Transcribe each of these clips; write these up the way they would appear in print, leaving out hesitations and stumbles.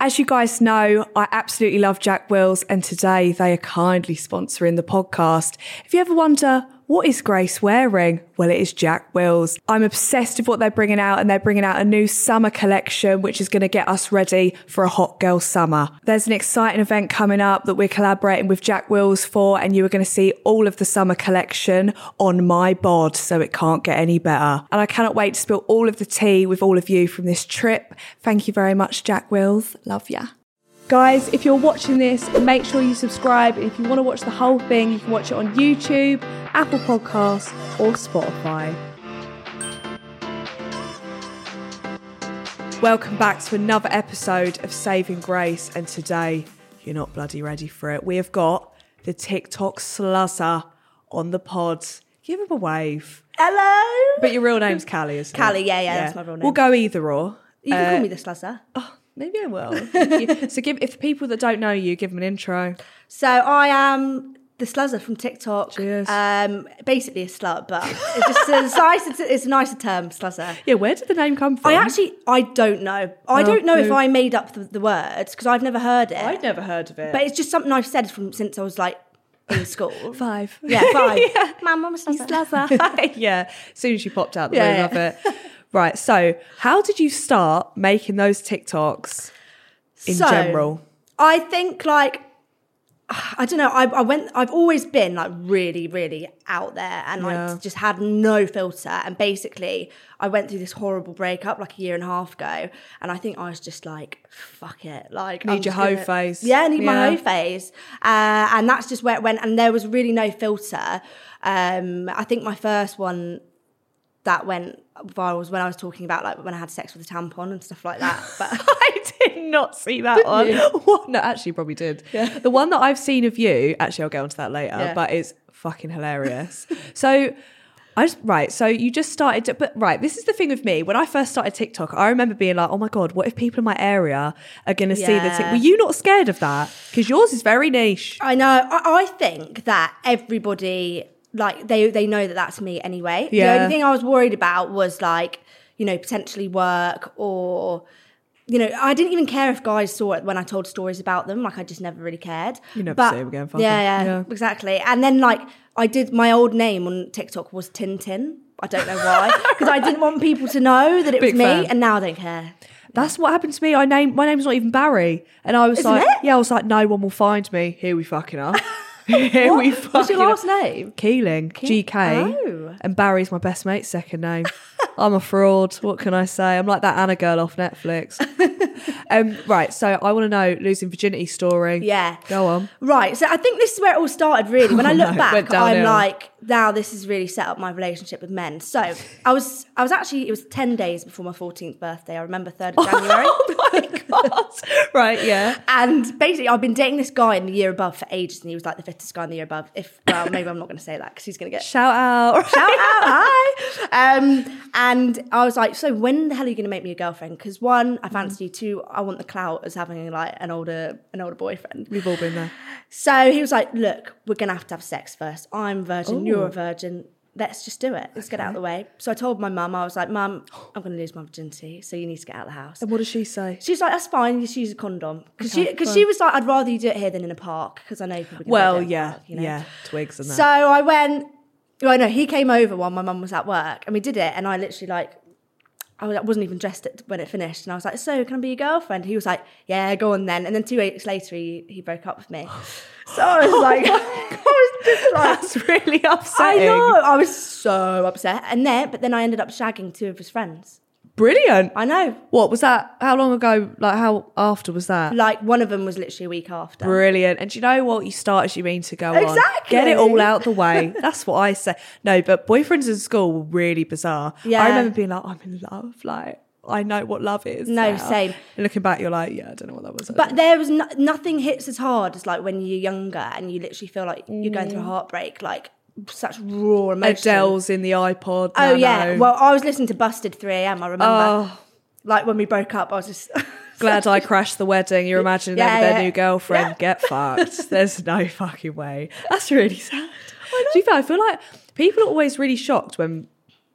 As you guys know, I absolutely love Jack Wills, and today they are kindly sponsoring the podcast. If you ever wonder, what is Grace wearing? Well, it is Jack Wills. I'm obsessed with what they're bringing out, and they're bringing out a new summer collection, which is going to get us ready for a hot girl summer. There's an exciting event coming up that we're collaborating with Jack Wills for, and you are going to see all of the summer collection on my bod, so it can't get any better. And I cannot wait to spill all of the tea with all of you from this trip. Thank you very much, Jack Wills. Love ya. Guys, if you're watching this, make sure you subscribe. And if you want to watch the whole thing, you can watch it on YouTube, Apple Podcasts, or Spotify. Welcome back to another episode of Saving Grace. And today, you're not bloody ready for it. We have got the TikTok sluzzer on the pod. Give him a wave. Hello. But your real name's Callie, isn't it? Callie, yeah, that's my real name. We'll go either or. You can call me the sluzzer. Oh, maybe I will. Thank you. So if people that don't know you, give them an intro. So I am the sluzzer from TikTok. Cheers. Basically a slut, but it's a nicer term, sluzzer. Yeah, where did the name come from? I don't know. I don't know if I made up the words because I've never heard it. I'd never heard of it. But it's just something I've said since I was like in school. 5. Yeah, 5. Yeah. Mum, I'm a sluzzer. Yeah, as soon as you popped out the room of it. Right, so how did you start making those TikToks in general? I think I don't know, I've always been like really, really out there and just had no filter. And basically I went through this horrible breakup like a year and a half ago. And I think I was just like, fuck it. Like, need your hoe phase. Yeah, I need my hoe phase. And that's just where it went. And there was really no filter. I think my first one that went viral was when I was talking about like when I had sex with a tampon and stuff like that. But I did not see that one. What? No, actually, you probably did. Yeah. The one that I've seen of you, actually, I'll get onto that later, but it's fucking hilarious. So you just started to, this is the thing with me. When I first started TikTok, I remember being like, oh my God, what if people in my area are going to see the TikTok? Were you not scared of that? Because yours is very niche. I know. I think that everybody, like they know that that's me anyway. Yeah. The only thing I was worried about was like, potentially work or, I didn't even care if guys saw it when I told stories about them. Like I just never really cared. You never see them again. Yeah, exactly. And then like I did, my old name on TikTok was Tintin. I don't know why, because I didn't want people to know that it was me, and now I don't care. That's what happened to me. My name's not even Barry, and I was I was like, no one will find me. Here we fucking are. What's your last name? Keeling, GK. Oh. And Barry's my best mate's second name. I'm a fraud. What can I say? I'm like that Anna girl off Netflix. Right, so I want to know losing virginity story. Yeah. Go on. Right, so I think this is where it all started really. When I look back, I'm downhill. like, now this has really set up my relationship with men. So I was actually, it was 10 days before my 14th birthday. I remember 3rd of January. Oh my God. Right, yeah. And basically I've been dating this guy in the year above for ages, and he was like the fittest guy in the year above. Maybe I'm not going to say that because he's going to get... Shout out, hi. And I was like, so when the hell are you going to make me a girlfriend? Because 1, I fancy you. 2, I want the clout as having like an older boyfriend. We've all been there. So he was like, look, we're going to have sex first. I'm a virgin, you're a virgin. Let's just do it. Let's get it out of the way. So I told my mum, I was like, Mum, I'm going to lose my virginity, so you need to get out of the house. And what does she say? She's like, that's fine, you just use a condom. Because she was like, I'd rather you do it here than in a park, because I know people do it in a park, yeah, twigs and that. So I went, he came over while my mum was at work, and we did it, and I literally I wasn't even dressed when it finished, and I was like, so can I be your girlfriend? He was like, yeah, go on then. And then 2 weeks later, he broke up with me. So I was like, that's really upsetting. I know, I was so upset. But then I ended up shagging 2 of his friends. Brilliant. I know. What was that? How long ago? Like how after was that? Like one of them was literally a week after. Brilliant. And do you know what? You start as you mean to go on. Exactly. Get it all out the way. That's what I say. No, but boyfriends in school were really bizarre. Yeah. I remember being like, I'm in love. Like, I know what love is. No, now. same. And looking back, you're like, yeah, I don't know what that was. But there was nothing hits as hard as like when you're younger and you literally feel like you're going through a heartbreak, like such raw emotion. Adele's in the iPod. Oh, yeah. Well, I was listening to Busted 3 AM, I remember. Oh. Like when we broke up, I was just... Glad I crashed the wedding. You're imagining them with their new girlfriend. Yeah. Get fucked. There's no fucking way. That's really sad. To be fair, I feel like people are always really shocked when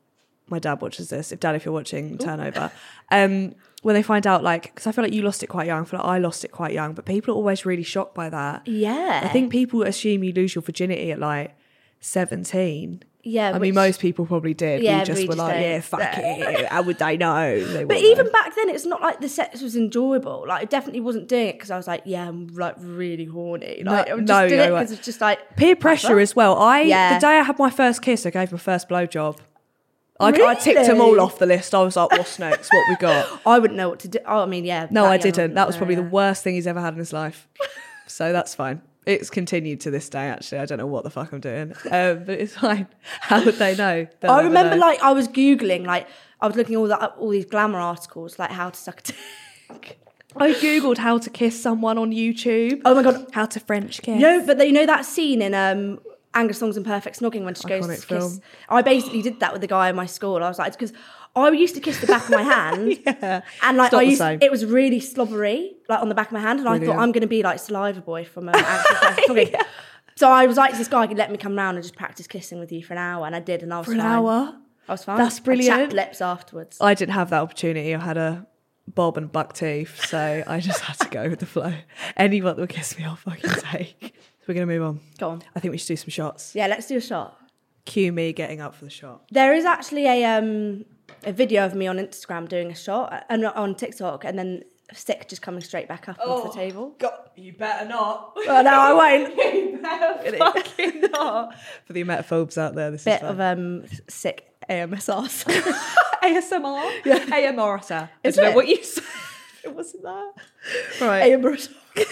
my dad watches this, if you're watching, turn over. When they find out, like, because I feel like you lost it quite young, I feel like I lost it quite young, but people are always really shocked by that. Yeah. I think people assume you lose your virginity at like 17. Yeah. I mean, most people probably did. Yeah, we just were like, don't. yeah, fuck it. How would they know? But even back then, it's not like the sex was enjoyable. Like, I definitely wasn't doing it because I was like, yeah, I'm like really horny. Like, I just did it because it's just like peer pressure as well. The day I had my first kiss, I gave my first blowjob. I ticked them all off the list. I was like, what's next? What we got? I wouldn't know what to do. Oh, I mean, yeah. No, I didn't. That was probably the worst thing he's ever had in his life. So that's fine. It's continued to this day, actually. I don't know what the fuck I'm doing. But it's fine. How would they know? I remember, like, I was Googling, like, I was looking at all these glamour articles, like how to suck a dick. I Googled how to kiss someone on YouTube. Oh, my God. How to French kiss. But you know that scene in Angus Thongs and Perfect Snogging when she goes to kiss? I basically did that with the guy in my school. I was like, because I used to kiss the back of my hand. Yeah. And like it was really slobbery, like on the back of my hand. And I thought I'm going to be like Saliva Boy from Angus Thongs and Perfect Snogging. Yeah. So I was like to this guy, could let me come round and just practice kissing with you for an hour. And I did, and I was fine. For an hour? I was fine. That's brilliant. I chapped lips afterwards. I didn't have that opportunity. I had a bob and buck teeth, so I just had to go with the flow. Anyone that would kiss me, I'll fucking take. So we're going to move on. Go on. I think we should do some shots. Yeah, let's do a shot. Cue me getting up for the shot. There is actually a video of me on Instagram doing a shot, and on TikTok, and then stick just coming straight back up onto the table. God, you better not. Oh, no, I won't. You better fucking not. For the emetophobes out there, this Bit is fun. of sick AMSR. ASMR? Yeah. AMR. I don't know what you said. It wasn't that. Right. AMR.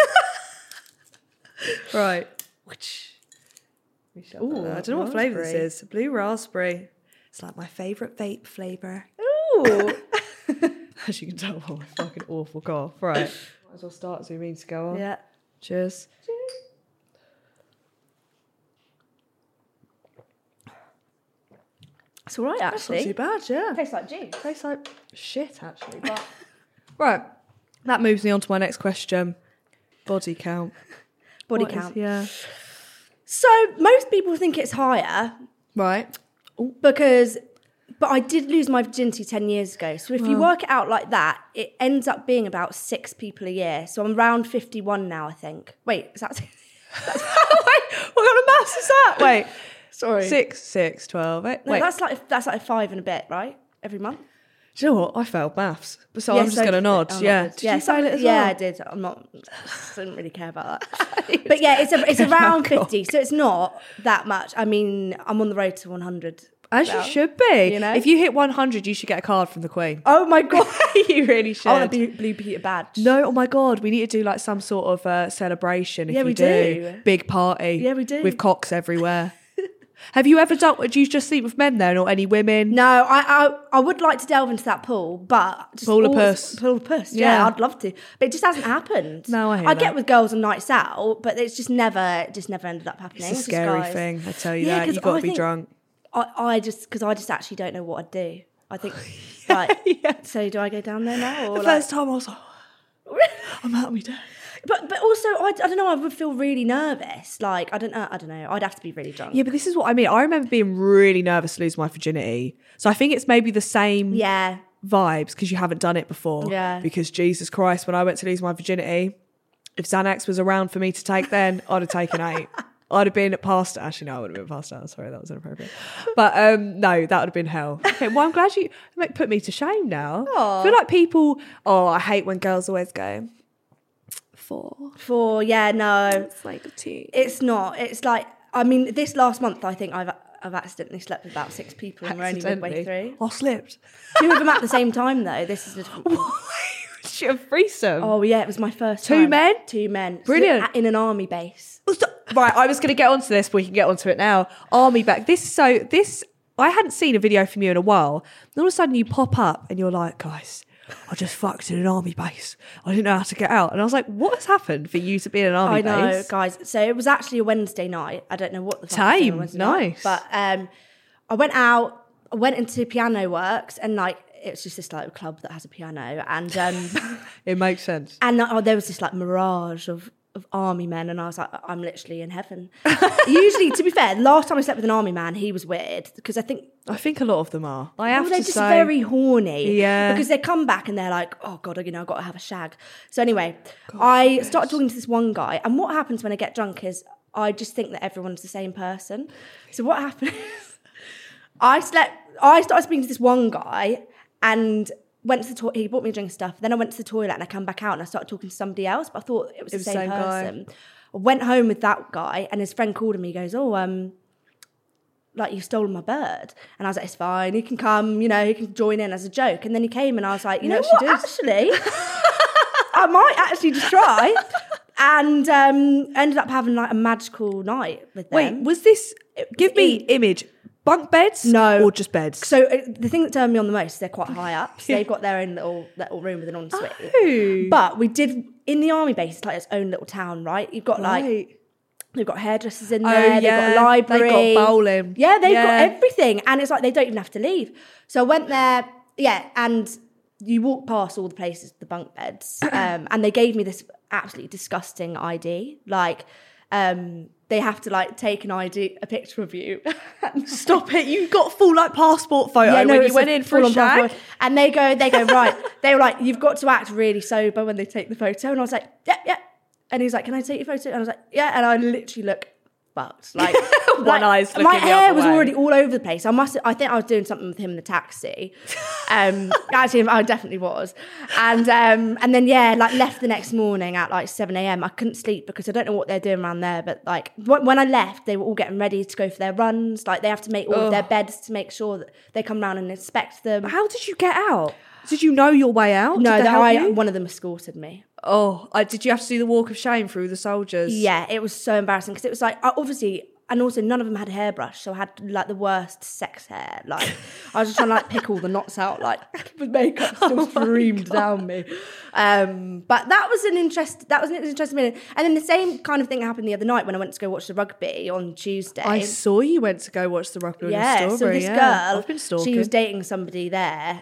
Right. Ooh, I don't know what flavour this is. Blue raspberry. It's like my favourite vape flavour. Ooh. As you can tell by my fucking awful cough. Right. Might as well start as we mean to go on. Yeah. Cheers. It's all right, actually. That's not too bad, yeah. Tastes like juice. Tastes like shit, actually. But right. That moves me on to my next question. Body count. Body count. Yeah. So most people think it's higher. Right. But I did lose my virginity 10 years ago. So if you work it out like that, it ends up being about 6 people a year. So I'm around 51 now, I think. Wait, is that... Wait, what kind of maths is that? Wait. Sorry. 6, 12, 8. No, Wait. that's like 5 and a bit, right? Every month? Do you know what? I failed maths. So I'm just going to nod. Yeah. Did you fail it as well? Yeah, I did. I didn't really care about that. But yeah, it's around 50. So it's not that much. I mean, I'm on the road to 100. As you should be. You know? If you hit 100, you should get a card from the Queen. Oh my God. You really should. I want a Blue Peter badge. No, oh my God. We need to do like some sort of celebration. If we do. Big party. Yeah, we do. With cocks everywhere. Have you ever done, do you just sleep with men then or any women? No, I would like to delve into that pool, but... Just pool of puss. Pool of puss, yeah, I'd love to. But it just hasn't happened. No, I hear I get with girls on nights out, but it's just never ended up happening. It's a scary thing, I tell you that. You've got to be drunk. I just actually don't know what I'd do. I think, like, so do I go down there now? Or the first time I was like, I'm out of my day. But also, I don't know, I would feel really nervous. Like, I don't know, I'd have to be really drunk. Yeah, but this is what I mean. I remember being really nervous to lose my virginity. So I think it's maybe the same vibes because you haven't done it before. Yeah. Because Jesus Christ, when I went to lose my virginity, if Xanax was around for me to take then, I'd have taken 8. I'd have been past, actually no, I wouldn't have been past out. Sorry, that was inappropriate. But no, that would have been hell. Okay, well, I'm glad you put me to shame now. Aww. I feel like people, I hate when girls always go, 4, yeah, no. It's like a 2. It's not. It's like, I mean, this last month, I think I've accidentally slept with about 6 people and we're only midway through. I slipped. 2 of them at the same time, though. This is a different one. Did you have a threesome? Oh, yeah, it was my first 2 time. men? 2 men. Brilliant. In an army base. Right, I was going to get onto this, but we can get onto it now. Army back. I hadn't seen a video from you in a while. And all of a sudden you pop up and you're like, guys, I just fucked in an army base. I didn't know how to get out. And I was like, what has happened for you to be in an army base? I know, guys. So it was actually a Wednesday night. I don't know what the fuck Time, was on a Wednesday night. But I went out, I went into Piano Works and like, it's just this like club that has a piano and... it makes sense. And there was this like mirage of of army men, and I was like, I'm literally in heaven. Usually, to be fair, the last time I slept with an army man, he was weird because I think a lot of them are. I have they're to just say, very horny. Yeah. Because they come back and they're like, oh God, I've got to have a shag. So anyway, I started talking to this one guy, and what happens when I get drunk is I just think that everyone's the same person. So what happened is I started speaking to this one guy and went to the toilet. He bought me a drink and stuff. Then I went to the toilet and I come back out and I started talking to somebody else, but I thought it was the same person. I went home with that guy and his friend called him. He goes, like, you've stolen my bird. And I was like, it's fine. He can come, he can join in as a joke. And then he came and I was like, you know what, actually, I might actually just try. And ended up having like a magical night with them. Wait, was this, give me image, bunk beds? No. Or just beds? So the thing that turned me on the most is they're quite high up. So they've got their own little room with an ensuite. Oh. But we did, in the army base, it's like its own little town, right? You've got they've got hairdressers in there, they've got a library. They've got bowling. Yeah, they've got everything. And it's like they don't even have to leave. So I went there, and you walk past all the places, the bunk beds, and they gave me this absolutely disgusting ID. Like, they have to like take a picture of you. Stop it! You got full like passport photo when you went in for a shag. And they go right. They were like, you've got to act really sober when they take the photo. And I was like, yeah. And he's like, can I take your photo? And I was like, yeah. And I literally look fucked. Like, eye's looking my the hair other was way. already all over the place. I think I was doing something with him in the taxi. Actually, I definitely was. And then left the next morning at like 7 a.m. I couldn't sleep because I don't know what they're doing around there. But like when I left, they were all getting ready to go for their runs. Like they have to make all of their beds to make sure that they come round and inspect them. How did you get out? Did you know your way out? No, one of them escorted me. Oh, did you have to do the walk of shame through the soldiers? Yeah, it was so embarrassing because it was like, obviously, and also none of them had a hairbrush, so I had like the worst sex hair. Like I was just trying to like pick all the knots out, like with makeup still streamed down me. But that was an interesting minute. And then the same kind of thing happened the other night when I went to go watch the rugby on Tuesday. I saw you went to go watch the rugby on your story. So this girl, I've been stalking. She was dating somebody there.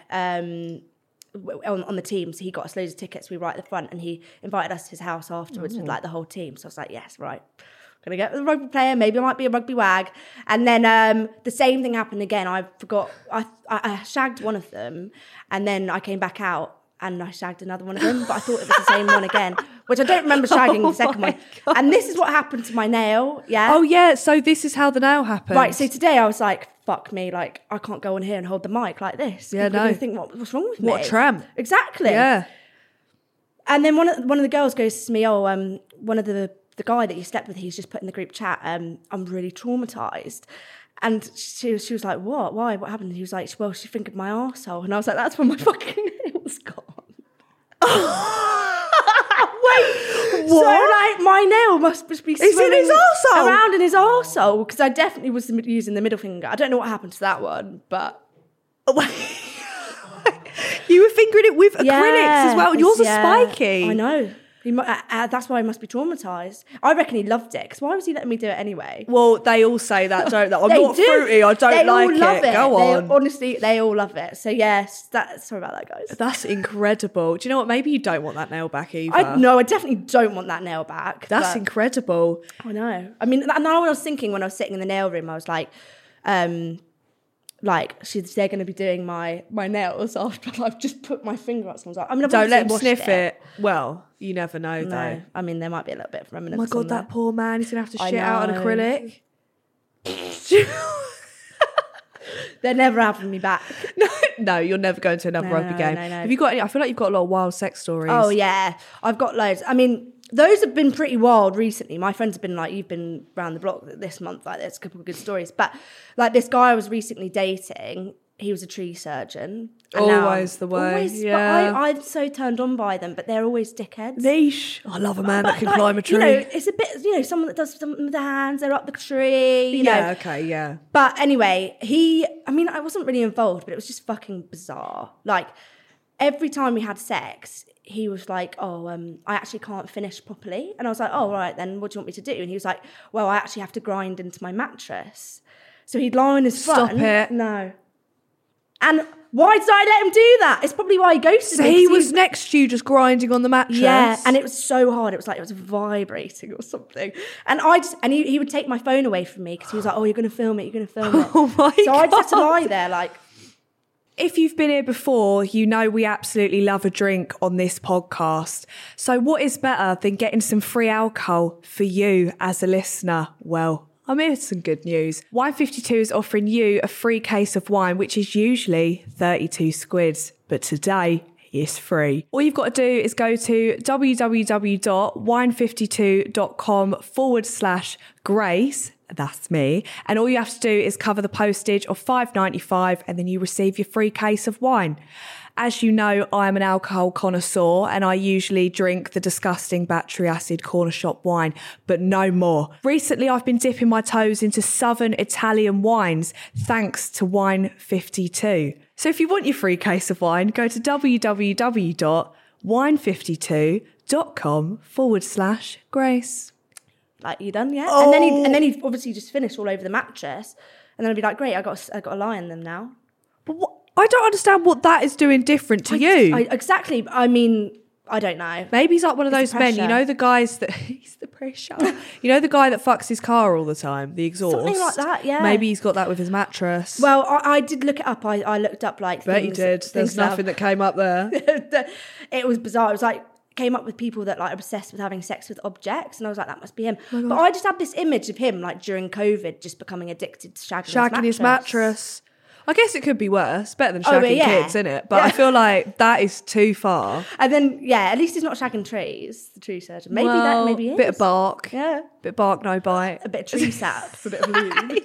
On the team, so he got us loads of tickets. We were right at the front, and he invited us to his house afterwards with like the whole team. So I was like, yes, right, gonna get with a rugby player. Maybe I might be a rugby wag. And then the same thing happened again. I forgot. I shagged one of them, and then I came back out and I shagged another one of them. But I thought it was the same one again, which I don't remember shagging the second one. God. And this is what happened to my nail. Yeah. Oh yeah. So this is how the nail happened. Right. So today I was like, fuck me, like I can't go on here and hold the mic like this. Yeah, People are gonna think what's wrong with me? What a tramp. Exactly. Yeah. And then one of the girls goes to me, one of the guy that you slept with, he's just put in the group chat, I'm really traumatized. And she was like, what? Why? What happened? And he was like, well, she fingered my arsehole. And I was like, that's when my fucking nail's gone. Wait, what? So like my nail must be swimming in his arsehole? around in his arsehole, because I definitely was using the middle finger. I don't know what happened to that one, but you were fingering it with acrylics as well, and yours are spiky. I know. That's why he must be traumatised. I reckon he loved it, because why was he letting me do it anyway? Well, they all say that, don't they? I'm not fruity, I don't like all love it. Go on. Honestly, they all love it. So yes, sorry about that, guys. That's incredible. Do you know what? Maybe you don't want that nail back either. I definitely don't want that nail back. That's incredible. I know. I mean, now I was thinking when I was sitting in the nail room, I was like, they're going to be doing my nails after I've just put my finger up someone's. I mean, don't let them sniff it. Well, you never know, though. I mean, there might be a little bit of remnants. Oh my God, that poor man, he's going to have to shit out on acrylic. They're never having me back. No, you're never going to another rugby game. No. Have you got any? I feel like you've got a lot of wild sex stories. Oh, yeah. I've got loads. I mean, those have been pretty wild recently. My friends have been like, you've been around the block this month. Like, there's a couple of good stories. But like this guy I was recently dating, he was a tree surgeon. Always the way. Always, yeah. But I'm so turned on by them, but they're always dickheads. Niche. I love a man that can climb a tree. You know, it's a bit, someone that does something with their hands, they're up the tree, you know. Okay, yeah. But anyway, I wasn't really involved, but it was just fucking bizarre. Like, every time we had sex, he was like, I actually can't finish properly. And I was like, oh, right, then what do you want me to do? And he was like, well, I actually have to grind into my mattress. So he'd lie on his front. Stop it. No. And why did I let him do that? It's probably why he ghosted So me. he was next to you just grinding on the mattress. Yeah, and it was so hard. It was like it was vibrating or something. And he would take my phone away from me because he was like, "Oh, you're going to film it. You're going to film it." Oh my God. So I just had to lie there like. If you've been here before, you know we absolutely love a drink on this podcast. So what is better than getting some free alcohol for you as a listener? Well, I'm here with some good news. Wine52 is offering you a free case of wine, which is usually 32 squids, but today it's free. All you've got to do is go to www.wine52.com/grace. That's me. And all you have to do is cover the postage of $5.95 and then you receive your free case of wine. As you know, I am an alcohol connoisseur and I usually drink the disgusting battery acid corner shop wine, but no more. Recently, I've been dipping my toes into southern Italian wines thanks to Wine52. So if you want your free case of wine, go to www.wine52.com/grace. Like, you done, yeah? Oh. And then he'd obviously just finish all over the mattress. And then I'd be like, great, I got a lie in them now. But what? I don't understand what that is doing different to you. Exactly. I mean, I don't know. Maybe he's like one of those men, you know, the guys that... He's the pressure. You know the guy that fucks his car all the time, the exhaust? Something like that, yeah. Maybe he's got that with his mattress. Well, I did look it up. I looked up, like, Bet you did. There's nothing that came up there. It was bizarre. It was like... came up with people that like are obsessed with having sex with objects, and I was like, that must be him. But I just had this image of him like during COVID just becoming addicted to shagging his mattress. I guess it could be worse. Better than shagging kids, isn't it? But I feel like that is too far. And then at least he's not shagging trees, the tree surgeon. Maybe he is. Bit of bark. Yeah. Bit of bark, no bite. A bit of tree sap, a bit of lube.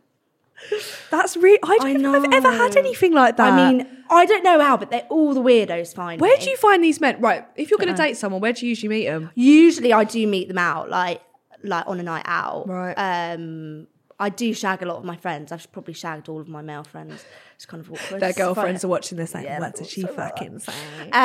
That's really... I don't think I've ever had anything like that. I mean, I don't know how, but all the weirdos find Where me. do you find these men? Right, if you're going to date someone, where do you usually meet them? Usually I do meet them out, like on a night out. Right. I do shag a lot of my friends. I've probably shagged all of my male friends. It's kind of awkward. Their girlfriends are watching this like, what did she fucking say?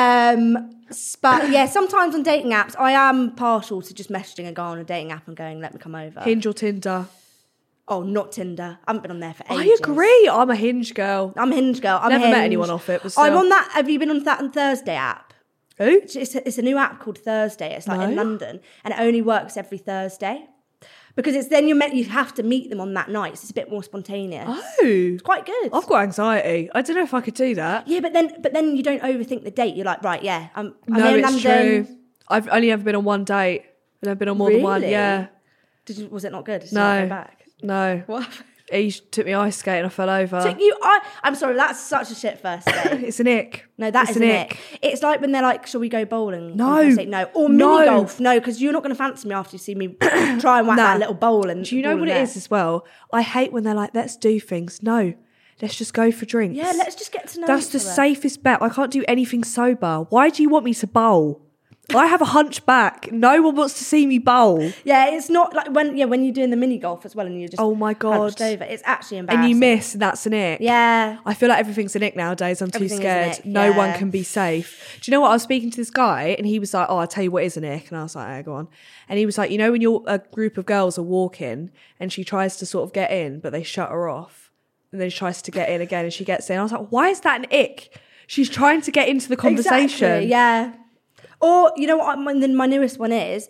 But yeah, sometimes on dating apps, I am partial to just messaging a guy on a dating app and going, let me come over. Hinge or Tinder? Oh, not Tinder. I haven't been on there for ages. I agree. I'm a Hinge girl. I'm a Hinge girl. Never met anyone off it. But still. I'm on that. Have you been on that Thursday app? Who? It's a new app called Thursday. It's like in London, and it only works every Thursday. Because it's then you have to meet them on that night. So it's a bit more spontaneous. Oh. It's quite good. I've got anxiety. I don't know if I could do that. Yeah, but then you don't overthink the date. You're like, right, yeah, I'm no, in it's London. true. I've only ever been on one date. And I've been on more than one. Yeah. Was it not good? Did no. you not go back? No. What happened? He took me ice skating. I fell over. I'm sorry, that's such a shit first date. It's an ick. No, that is an ick. It's like when they're like, shall we go bowling? No. I say no. Or mini golf. No, because you're not going to fancy me after you see me try and whack that little bowl. And do you know what it is as well? I hate when they're like, let's do things. No, let's just go for drinks. Yeah, let's just get to know That's each the other. safest bet. I can't do anything sober. Why do you want me to bowl? I have a hunchback. No one wants to see me bowl. Yeah, it's not like when you're doing the mini golf as well and you're just oh my God hunched over. It's actually embarrassing. And you miss, and that's an ick. Yeah. I feel like everything's an ick nowadays. I'm too scared. Ick, no one can be safe. Do you know what? I was speaking to this guy and he was like, oh, I'll tell you what is an ick. And I was like, oh, go on. And he was like, you know when a group of girls are walking and she tries to sort of get in, but they shut her off. And then she tries to get in again and she gets in. I was like, why is that an ick? She's trying to get into the conversation. Exactly, yeah. Or, you know what, my newest one is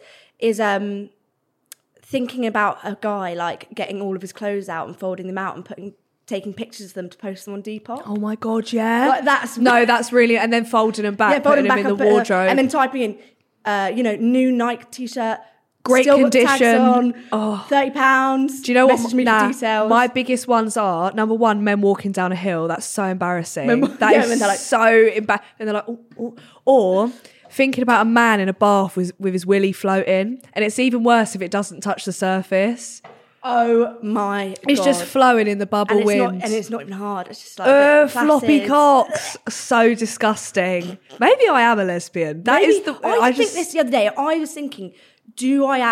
thinking about a guy, like, getting all of his clothes out and folding them out and taking pictures of them to post them on Depop. Oh, my God, yeah. Like, that's really... And then folding them back, putting them in the wardrobe. And then typing in, new Nike T-shirt, great still condition. got tags on, £30. Do you know what? Message me for details. My biggest ones are, number one, men walking down a hill. That's so embarrassing. That is like, so embarrassing. And they're like, oh. Or... thinking about a man in a bath with his willy floating. And it's even worse if it doesn't touch the surface. Oh my God. It's just flowing in the bubble wind. And it's not even hard. It's just like floppy cocks. So disgusting. Maybe I am a lesbian. I think this the other day. I was thinking, do I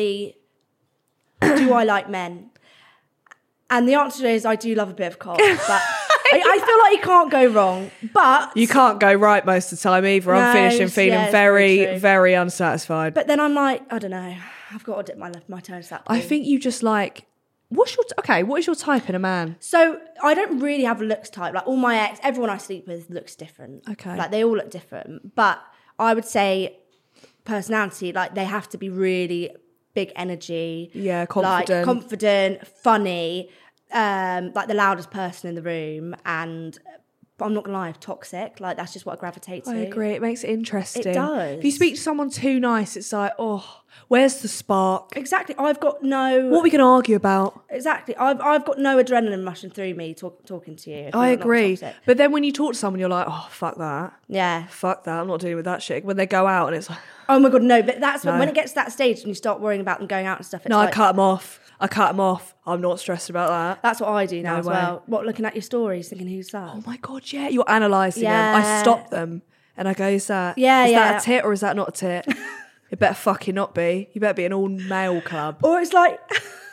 like men? And the answer is I do love a bit of cock. But I feel like you can't go wrong. But you can't go right most of the time either. I'm finishing feeling very, very unsatisfied. But then I'm like, I don't know. I've got to dip my toe into that pool. I think you just like what is your type in a man? So I don't really have a looks type. Like all my everyone I sleep with looks different. Okay. Like they all look different. But I would say personality, like they have to be really big energy. Yeah, confident. Like confident, funny, like the loudest person in the room, and I'm not gonna lie, toxic. Like that's just what I gravitate to. I agree. It makes it interesting. It does. If you speak to someone too nice, it's like, oh, where's the spark? Exactly. I've got no. What are we going to argue about? Exactly. I've got no adrenaline rushing through me talking to you. If I you're not agree. toxic. But then when you talk to someone, you're like, oh, fuck that. Yeah. Fuck that. I'm not dealing with that shit. When they go out and it's like, Oh my God, no. But that's No. when it gets to that stage and you start worrying about them going out and stuff. It's no, like, I cut them off. I'm not stressed about that. That's what I do now No as way. well. What, looking at your stories, thinking, who's that? Oh my God, yeah. You're analysing them. I Yeah. stop them and I go, is that Yeah. a tit or is that not a tit? It better fucking not be. You better be an all-male club. Or it's like,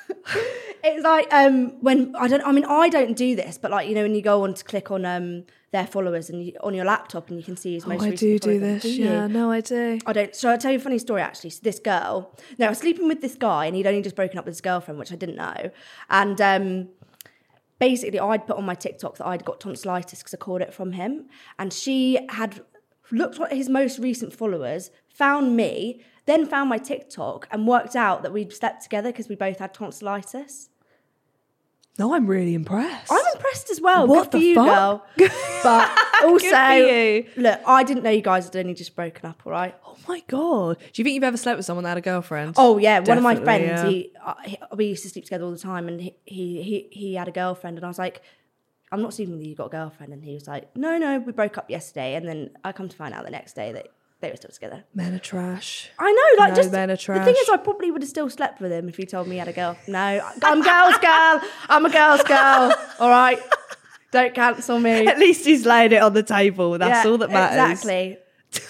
when I don't do this, but like, you know, when you go on to click on their followers and on your laptop and you can see his most I recent do followers. this. Do Yeah, you? no, I do. I don't. So I'll tell you a funny story actually. So this girl, no, I was sleeping with this guy and he'd only just broken up with his girlfriend, which I didn't know. And basically I'd put on my TikTok that I'd got tonsillitis because I caught it from him. And she had looked at his most recent followers, found me, then found my TikTok and worked out that we'd slept together because we both had tonsillitis. No, I'm really impressed. I'm impressed as well. What Good for the you, fuck? girl. But also, Good for you. look, I didn't know you guys had only just broken up, all right? Oh my God. Do you think you've ever slept with someone that had a girlfriend? Oh yeah, one of my Definitely, friends. We used to sleep together all the time, and he had a girlfriend, and I was like, "I'm not sleeping with you. You got a girlfriend?" And he was like, "No, we broke up yesterday." And then I come to find out the next day that they were still together. Men are trash. I know, like No, just men are the thing trash. is, I probably would have still slept with him if he told me he had a girl. No, I'm girl's girl. I'm a girl's girl. All right, don't cancel me. At least he's laying it on the table. That's Yeah, all that matters. Exactly.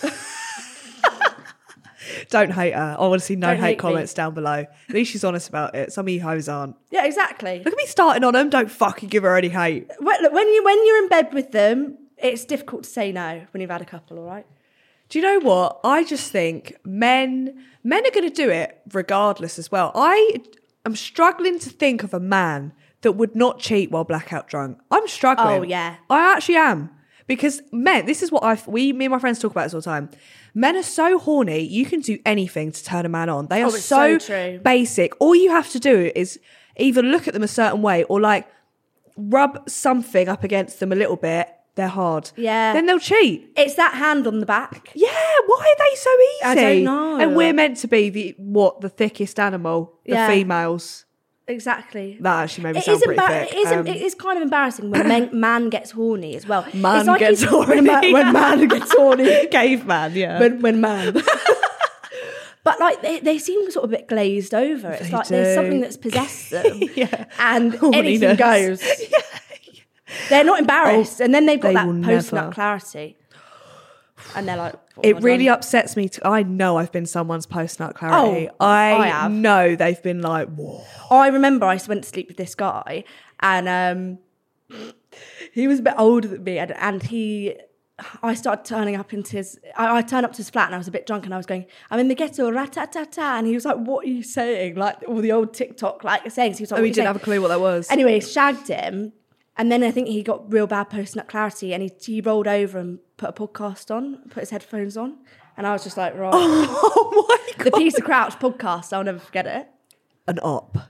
Don't hate her. I want to see no Don't hate hate me. comments down below. At least she's honest about it. Some of you hoes aren't. Yeah, exactly. Look at me starting on them. Don't fucking give her any hate. Look, when you're in bed with them, it's difficult to say no when you've had a couple. All right. Do you know what? I just think men are going to do it regardless as well. I am struggling to think of a man that would not cheat while blackout drunk. I'm struggling. Oh, yeah. I actually am. Because men, this is what me and my friends talk about this all the time. Men are so horny, you can do anything to turn a man on. They are it's so true. basic. All you have to do is either look at them a certain way or like rub something up against them a little bit. They're hard. Yeah. Then they'll cheat. It's that hand on the back. Yeah, why are they so easy? I don't know. And we're meant to be the thickest animal, the Yeah. females. Exactly. That actually made me It sound is, pretty thick. it is kind of embarrassing when man gets horny as well. Man It's like gets he's- horny. When man gets horny. Caveman, yeah. when man. But like they seem sort of a bit glazed over. It's They like there's do. something that's possessed them. Yeah. And anything Horniness. goes. They're not embarrassed. and then they've got they that will post-nut never. clarity. And they're like, what It have I really done? upsets me. I know I've been someone's post-nut clarity. Oh, I I have. know they've been like, whoa. I remember I went to sleep with this guy and he was a bit older than me and I started turning up into his, I turned up to his flat and I was a bit drunk and I was going, I'm in the ghetto, rat-ta-ta-ta. And he was like, what are you saying? Like all the old TikTok like sayings. He was like, Oh, what he are you didn't saying? have a clue what that was. Anyway, shagged him. And then I think he got real bad post-nut clarity and he rolled over and put a podcast on, put his headphones on. And I was just like, right. Oh my God. The Peter Crouch podcast, I'll never forget it. An op.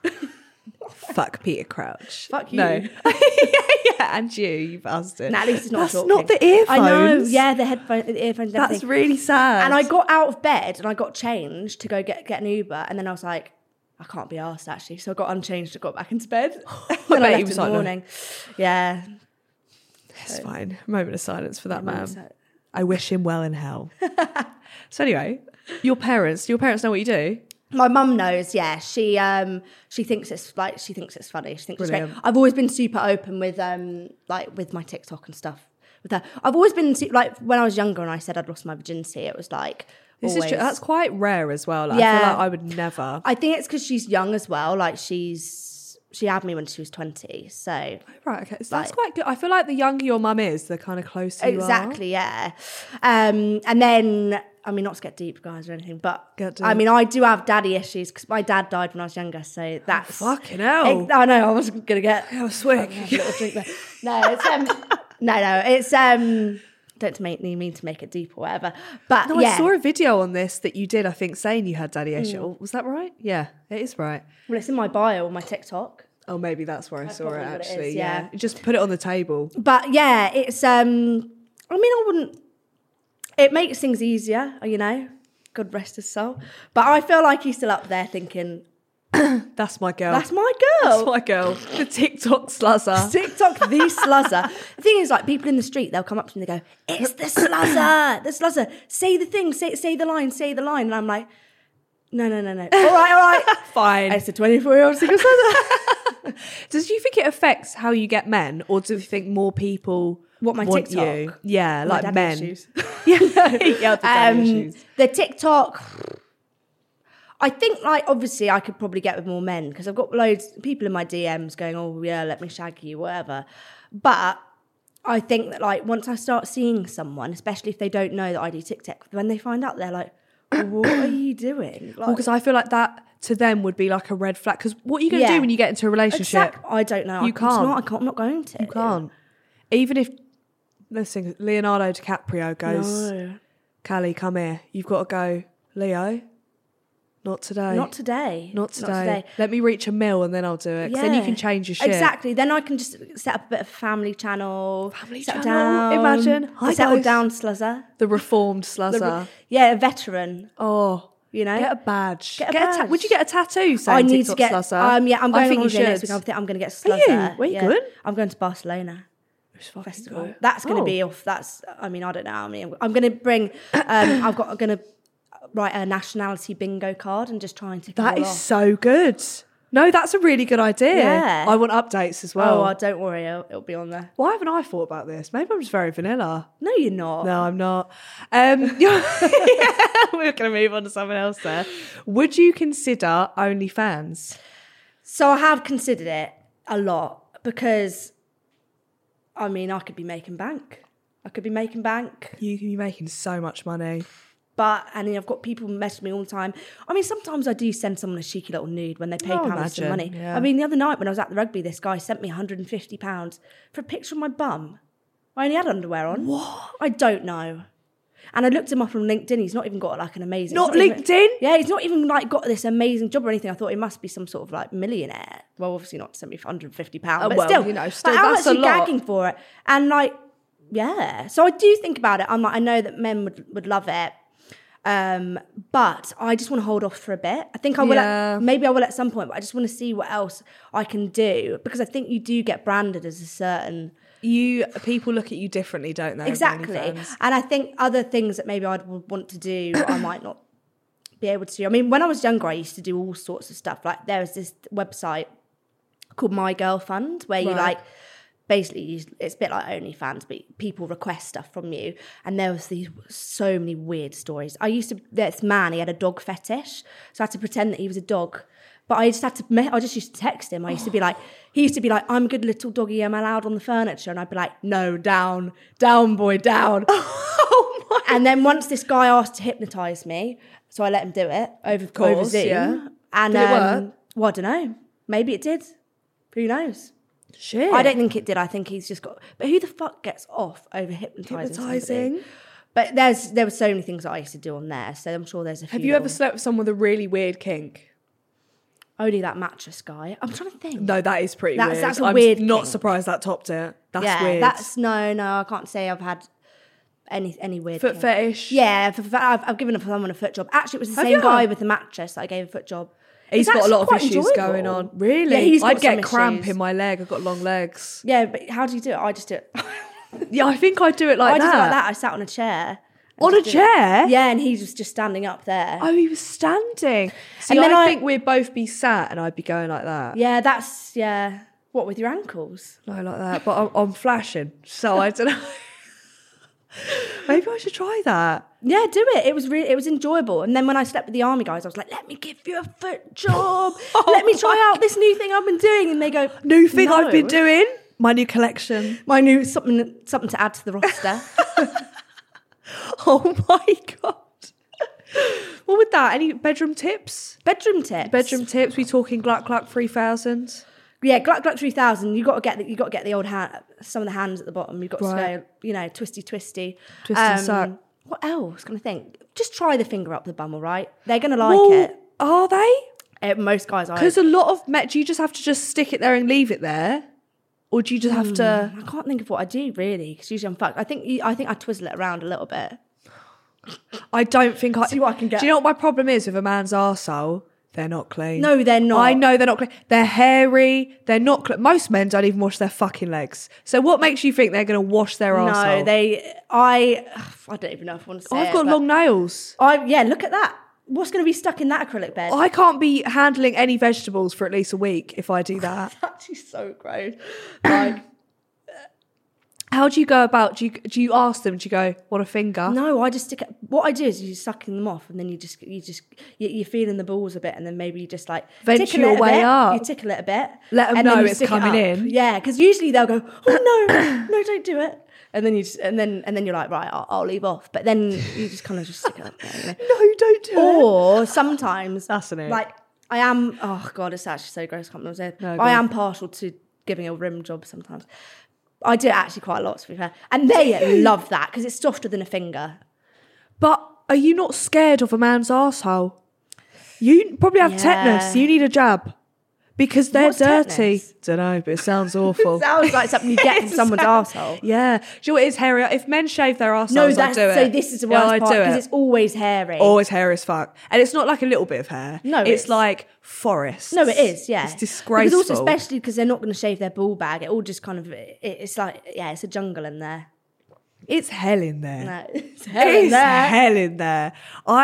Fuck Peter Crouch. Fuck you. No. yeah, and you bastard. Nah, at least it's not That's talking. not the earphones. I know, yeah, the earphones and That's everything. really sad. And I got out of bed and I got changed to go get an Uber. And then I was like, I can't be arsed actually. So I got unchanged and got back into bed. And then bet I he left was in the like, no. morning. Yeah. It's fine. Moment of silence for that man. So- I wish him well in hell. So anyway, your parents know what you do? My mum knows, yeah. She thinks it's funny. She thinks it's great. Brilliant. I've always been super open with with my TikTok and stuff with her. I've always been like when I was younger and I said I'd lost my virginity, it was like This always. is true. That's quite rare as well. Like, I Yeah. feel like I would never. I think it's because she's young as well. Like she's she had me when she was 20. So right, okay, so that's quite good. I feel like the younger your mum is, the kind of closer you are. Exactly, yeah. And then, I mean, not to get deep, guys, or anything, but I mean, I do have daddy issues because my dad died when I was younger, so that's... fucking hell. I know, I wasn't going to get... a swig. A little drink there. No, it's... don't mean to make it deep or whatever, but no, I saw a video on this that you did, I think, saying you had daddy issues. Was that right? Yeah, it is right. Well, it's in my bio on my TikTok. Oh, maybe that's where I saw it, actually. Yeah. You just put it on the table. But yeah, it's... I mean, I wouldn't... It makes things easier, you know. God rest his soul. But I feel like he's still up there thinking... That's my girl. That's my girl. That's my girl. The TikTok sluzzer. TikTok, the sluzzer. The thing is, like, people in the street, they'll come up to me and they go, it's the sluzzer. The sluzzer. Say the thing. Say the line. Say the line. And I'm like, no. All right. Fine. It's a 24-year-old single sluzzer. Does you think it affects how you get men? Or do you think more people want TikTok? You? Yeah, my like men. Issues. The TikTok... I think, like, obviously I could probably get with more men because I've got loads of people in my DMs going, oh, yeah, let me shag you, whatever. But I think that, like, once I start seeing someone, especially if they don't know that I do TikTok, when they find out, they're like, what are you doing? Like, because I feel like that to them would be like a red flag. Because what are you going to do when you get into a relationship? I don't know. You can't. I'm not going to. You can't. Even if, listen, Leonardo DiCaprio goes, no. Callie, come here. You've got to go, Leo. Not today. Not today. Let me reach $1 million and then I'll do it. Yeah. Then you can change your shit. Exactly. Then I can just set up a bit of family channel. Down. Imagine. Settle down, sluzzer. The reformed sluzzer. A veteran. Oh. You know? Get a badge. Would you get a tattoo saying I need TikTok to get... sluzzer? I'm going on holiday next week. I think I'm going to get sluzzer. Are you? Where you going? I'm going to Barcelona. Festival. That's going to be off. That's, I mean, I don't know. I mean, I'm going to bring... I'm going to... write a nationality bingo card and just try and tick that it all is off. So good. No, that's a really good idea. Yeah. I want updates as well. Oh, don't worry, it'll be on there. Why haven't I thought about this? Maybe I'm just very vanilla. No, you're not. No, I'm not. We're going to move on to something else there. Would you consider OnlyFans? So I have considered it a lot because, I mean, I could be making bank. You could be making so much money. But, and then I've got people message me all the time. I mean, sometimes I do send someone a cheeky little nude when they PayPal me some money. Yeah. I mean, the other night when I was at the rugby, this guy sent me £150 for a picture of my bum. I only had underwear on. What? I don't know. And I looked him up on LinkedIn. He's not even got like an amazing... Not LinkedIn? Yeah, he's not even like got this amazing job or anything. I thought he must be some sort of like millionaire. Well, obviously not to send me for £150. But well, still, you know, like, still how that's much a are you lot. gagging for it? And like, yeah. So I do think about it. I'm like, I know that men would love it. But I just want to hold off for a bit. I think I will, maybe I will at some point, but I just want to see what else I can do because I think you do get branded as a certain... People look at you differently, don't they? Exactly. And I think other things that maybe I'd want to do, I might not be able to do. I mean, when I was younger, I used to do all sorts of stuff. Like there was this website called My Girl Fund where you like... Basically, it's a bit like OnlyFans, but people request stuff from you. And there was so many weird stories. This man, he had a dog fetish. So I had to pretend that he was a dog. But I just used to text him. He used to be like, I'm a good little doggy, am I allowed on the furniture? And I'd be like, no, down, boy, down. Oh my. And then once this guy asked to hypnotise me, so I let him do it over Zoom. Yeah. And, did it work? Well, I don't know. Maybe it did. Who knows? Shit. I don't think it did. I think he's just got... But who the fuck gets off over hypnotising? But there were so many things that I used to do on there, so I'm sure there's a few. Have you ever slept with someone with a really weird kink? Only that mattress guy. I'm trying to think. No, that is pretty weird. That's a weird I'm not kink. surprised that topped it. That's weird. No, I can't say I've had any weird foot kink. fetish? Yeah, I've given someone a foot job. Actually, it was the same guy with the mattress that I gave a foot job. He's got a lot of issues going on. Really? Yeah, he's got I'd get some cramp issues. in my leg. I've got long legs. Yeah, but how do you do it? I just do it. Yeah, I think I'd do it like that. I just like that. I sat on a chair. On a chair? Yeah, and he was just standing up there. Oh, he was standing. See, And then I think we'd both be sat and I'd be going like that. Yeah, What, with your ankles? No, like that. But I'm flashing, so I don't know. Maybe I should try that. Yeah, do it. It was enjoyable. And then when I slept with the army guys, I was like, let me give you a foot job. Let me try out this new thing I've been doing. And they go, new thing no. I've been doing? My new collection. My new something to add to the roster. Oh my God. What with that? Any bedroom tips? Bedroom tips. We talking Gluck Gluck 3000? Yeah, Gluck Gluck 3000. You got to get the old hand, some of the hands at the bottom. You've got to go, twisty. Twist and suck. What else can I think? Just try the finger up the bum, all right? They're gonna like it. Are they? Most guys are. Because a lot of men, do you just have to just stick it there and leave it there, or do you just have to? I can't think of what I do really, because usually I'm fucked. I think I twizzle it around a little bit. I don't think I see what I can get. Do you know what my problem is with a man's arsehole? They're not clean. No, they're not. I know they're not clean. They're hairy. They're not clean. Most men don't even wash their fucking legs. So what makes you think they're going to wash their arsehole? No, I don't even know if I want to say I've got long nails. Look at that. What's going to be stuck in that acrylic bed? I can't be handling any vegetables for at least a week if I do that. That's actually so gross. Like, how do you go about? Do you ask them? Do you go, "Want a finger?" No, I just stick it. What I do is you sucking them off, and then you're feeling the balls a bit, and then maybe you just like venture your way up. You tickle it a bit, let them know it's coming in. Yeah, because usually they'll go, "Oh no, don't do it," and then then you're like, right, I'll leave off. But then you just kind of just stick it up there. No, don't do it. Or sometimes that's an like I am. Oh God, it's actually so gross. I can't remember. No, I am partial to giving a rim job sometimes. I do it actually quite a lot, to be fair. And they love that because it's softer than a finger. But are you not scared of a man's arsehole? You probably have tetanus. You need a jab. Because they're What's dirty. Tetanus? Don't know, but it sounds awful. It sounds like something you get from someone's arsehole. Yeah. Do you know what it is hairy? If men shave their arseholes, I do it. So this is the worst part because it's always hairy. Always hairy as fuck. And it's not like a little bit of hair. No, it's like forest. No, it is, yeah. It's disgraceful. Because also, especially because they're not going to shave their ball bag, it all just kind of, it's like, yeah, it's a jungle in there. It's hell in there. No, it's hell in there. Hell in there.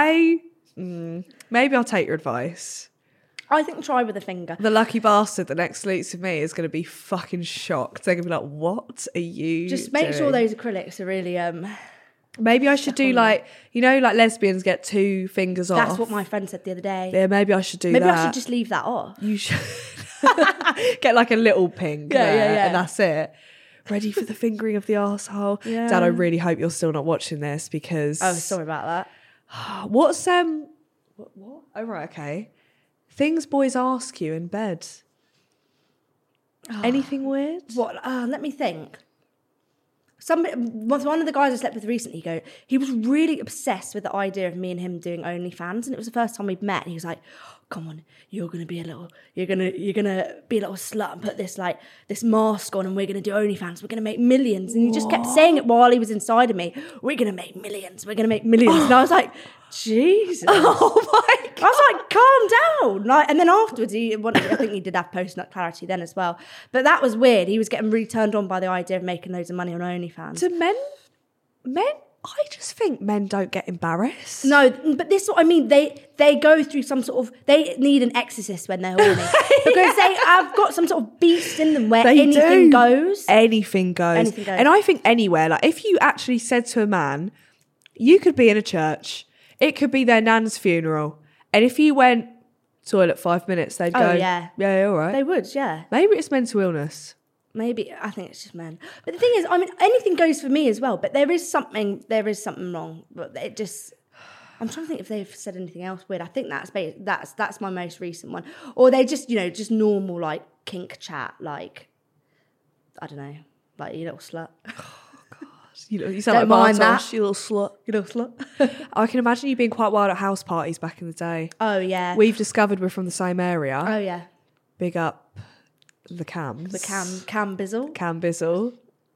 Maybe I'll take your advice. I think try with a finger. The lucky bastard that next sleeps with me is going to be fucking shocked. They're going to be like, what are you Just make doing? sure those acrylics are really... Maybe I should do like lesbians get 2 fingers off. That's what my friend said the other day. Yeah, maybe I should do that. Maybe I should just leave that off. You should. Get like a little pink there, and that's it. Ready for the fingering of the arsehole. Yeah. Dad, I really hope you're still not watching this because... Oh, sorry about that. What's... What? Oh, right, okay. Things boys ask you in bed. Anything weird? What? Let me think. One of the guys I slept with recently, he was really obsessed with the idea of me and him doing OnlyFans, and it was the first time we'd met. And he was like, oh, "Come on, you're gonna be a little slut and put this mask on, and we're gonna do OnlyFans. We're gonna make millions." And he just kept saying it while he was inside of me. We're gonna make millions. We're gonna make millions. And I was like, Jesus. Oh my God. I was like, calm down. And then afterwards, I think he did have post-nut clarity then as well. But that was weird. He was getting really turned on by the idea of making loads of money on OnlyFans. Do men, I just think men don't get embarrassed. No, but this is what I mean. They go through some sort of, they need an exorcist when they're horny. Because they have got some sort of beast in them where anything goes. Anything goes. And I think anywhere, like if you actually said to a man, you could be in a church, it could be their nan's funeral, and if you went toilet 5 minutes, they'd go, yeah, all right. They would, yeah. Maybe it's mental illness. Maybe, I think it's just men. But the thing is, I mean, anything goes for me as well, but there is something wrong. But it just, I'm trying to think if they've said anything else weird. I think that's my most recent one. Or they just, just normal, like, kink chat, like, I don't know, like, you little slut. You sound Don't like mind Bartosz, that. you little slut. I can imagine you being quite wild at house parties back in the day. Oh, yeah. We've discovered we're from the same area. Oh, yeah. Big up the Cams. The Cam Bizzle. Cam Bizzle.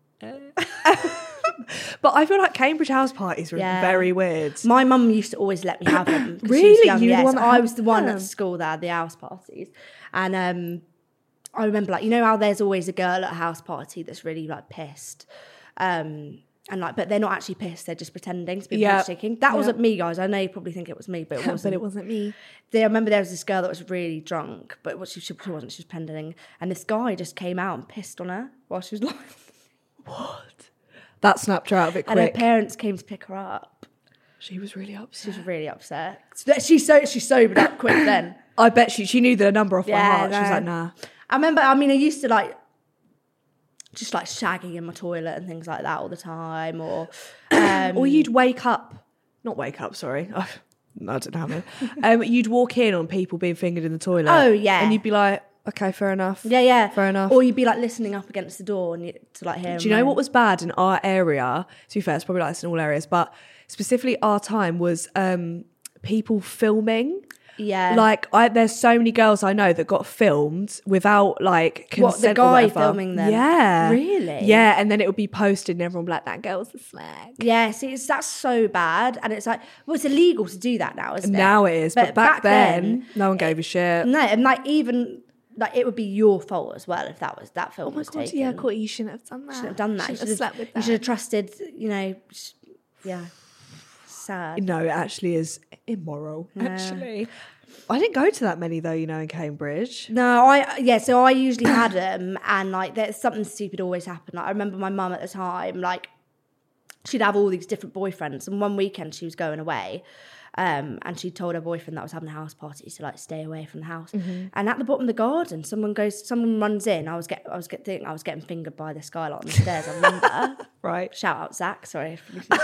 But I feel like Cambridge house parties were very weird. My mum used to always let me have them. Really? Young, You were the one that I had was the one them? at school that had the house parties. And I remember, like, you know how there's always a girl at a house party that's really, like, pissed. And like, but they're not actually pissed; they're just pretending to be shaking. That wasn't me, guys. I know you probably think it was me, but it wasn't. But it wasn't me. I remember there was this girl that was really drunk, but she wasn't. She was pretending, and this guy just came out and pissed on her while she was lying. What? That snapped her out of it quick. And her parents came to pick her up. She was really upset. She was really upset. She sobered up quick then. I bet she knew the number off by heart. no. She was like, nah. I used to like just like shagging in my toilet and things like that all the time, or you'd wake up. Not wake up, sorry. I don't know how many. You'd walk in on people being fingered in the toilet. Oh, yeah. And you'd be like, okay, fair enough. Yeah. Fair enough. Or you'd be like listening up against the door and to like hear. Do you know what was bad in our area? To be fair, it's probably like this in all areas, but specifically our time was people filming. Yeah. Like, there's so many girls I know that got filmed without like consent. What, the guy or whatever. filming them? Yeah. Really? Yeah, and then it would be posted and everyone would be like, that girl's a slag. Yeah, see, that's so bad. And it's like, well, it's illegal to do that now, isn't it? Now it is, but back then, no one gave a shit. No, and like even like it would be your fault as well if that film was taken. Yeah, Courtney, you shouldn't have done that. Shouldn't have done that. You should have trusted, yeah. Sad. No, it actually is immoral, actually. I didn't go to that many though, in Cambridge. No, so I usually had them, and like there's something stupid always happened. Like, I remember my mum at the time, like she'd have all these different boyfriends, and one weekend she was going away, and she told her boyfriend that was having a house party to like stay away from the house. Mm-hmm. And at the bottom of the garden, someone runs in. I was getting fingered by this guy like on the stairs. I remember. Right. Shout out Zach. Sorry.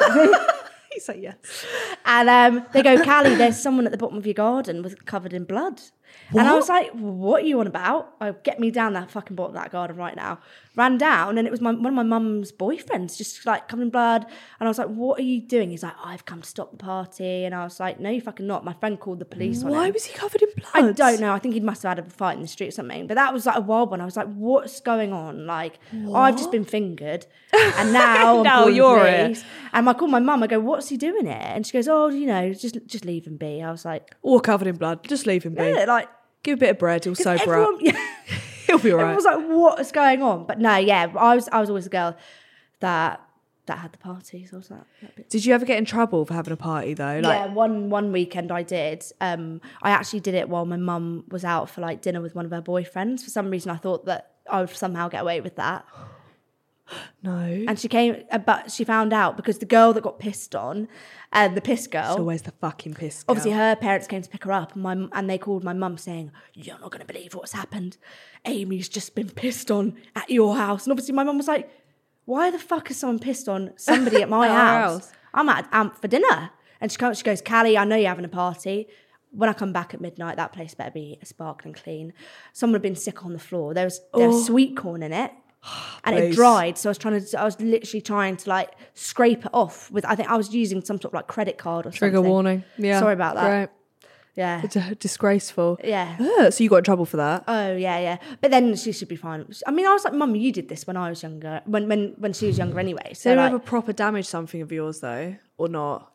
He said yes. And they go, Callie, there's someone at the bottom of your garden covered in blood. What? And I was like, what are you on about? Get me down that fucking bottom of that garden right now. Ran down, and it was one of my mum's boyfriends, just like covered in blood. And I was like, what are you doing? He's like, I've come to stop the party. And I was like, no, you fucking not. My friend called the police on him. Why was he covered in blood? I don't know. I think he must have had a fight in the street or something. But that was like a wild one. I was like, what's going on? Like, I've just been fingered. And now now you're it. And I called my mum. I go, what's he doing here? And she goes, oh, just leave him be. I was like, all covered in blood. Just leave him be. Yeah, like, give a bit of bread. He'll sober up. He'll be all right. I was like, what is going on? But no, yeah, I was always a girl that had the parties. I was like, did you ever get in trouble for having a party though? Like, yeah, one weekend I did. I actually did it while my mum was out for like dinner with one of her boyfriends. For some reason, I thought that I would somehow get away with that. No. And she came, but she found out because the girl that got pissed on, the piss girl. It's always the fucking piss girl. Obviously, her parents came to pick her up, and they called my mum saying, "You're not going to believe what's happened. Amy's just been pissed on at your house." And obviously, my mum was like, "Why the fuck is someone pissed on somebody at my house? I'm at Amp for dinner." And she goes, "Callie, I know you're having a party. When I come back at midnight, that place better be sparkling clean. Someone had been sick on the floor. There was sweet corn in it." And it dried, so I was literally trying to like scrape it off with. I think I was using some sort of like credit card or Trigger something. warning. Yeah, sorry about that. Great. Yeah, it's disgraceful. Yeah. So you got in trouble for that? Oh yeah. But then she should be fine. I mean, I was like, Mum, you did this when I was younger. When she was younger, anyway. So did you like, ever proper damage something of yours though, or not?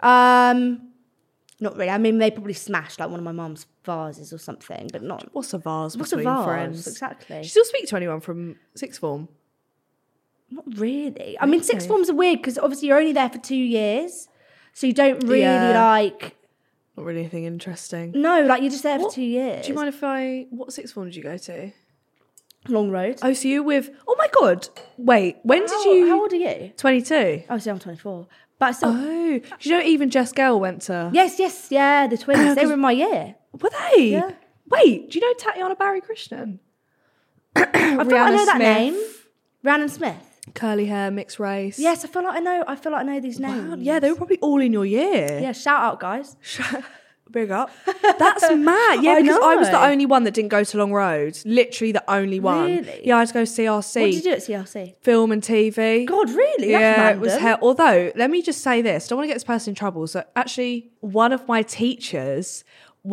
Not really. I mean, they probably smashed like one of my mum's vases or something, but not. What's a vase? What's a between vase? Friends? Exactly. Do you still speak to anyone from sixth form? Not really. I mean, sixth forms are weird because obviously you're only there for 2 years, so you don't really like. Not really anything interesting. No, like you're just there for 2 years. Do you mind if what sixth form did you go to? Long Road. Oh, so you with? Oh my god! Wait, when did you? How old are you? 22. Oh, so I'm 24. But still. Oh, you know, even Jess Gale went to. Yes, yeah, the twins. They were in my year. Were they? Yeah. Wait, do you know Tatiana Barry Krishnan? I feel like I know that name. Rhiannon Smith. Curly hair, mixed race. Yes, I feel like I know these names. Wow. Yeah, they were probably all in your year. Yeah, shout out, guys. Big up. That's mad. Yeah, because I was the only one that didn't go to Long Road. Literally the only one. Really? Yeah, I had to go CRC. What did you do at CRC? Film and TV. God, really? Yeah, That's random. it was hell. Although, let me just say this. Don't want to get this person in trouble. So actually, one of my teachers,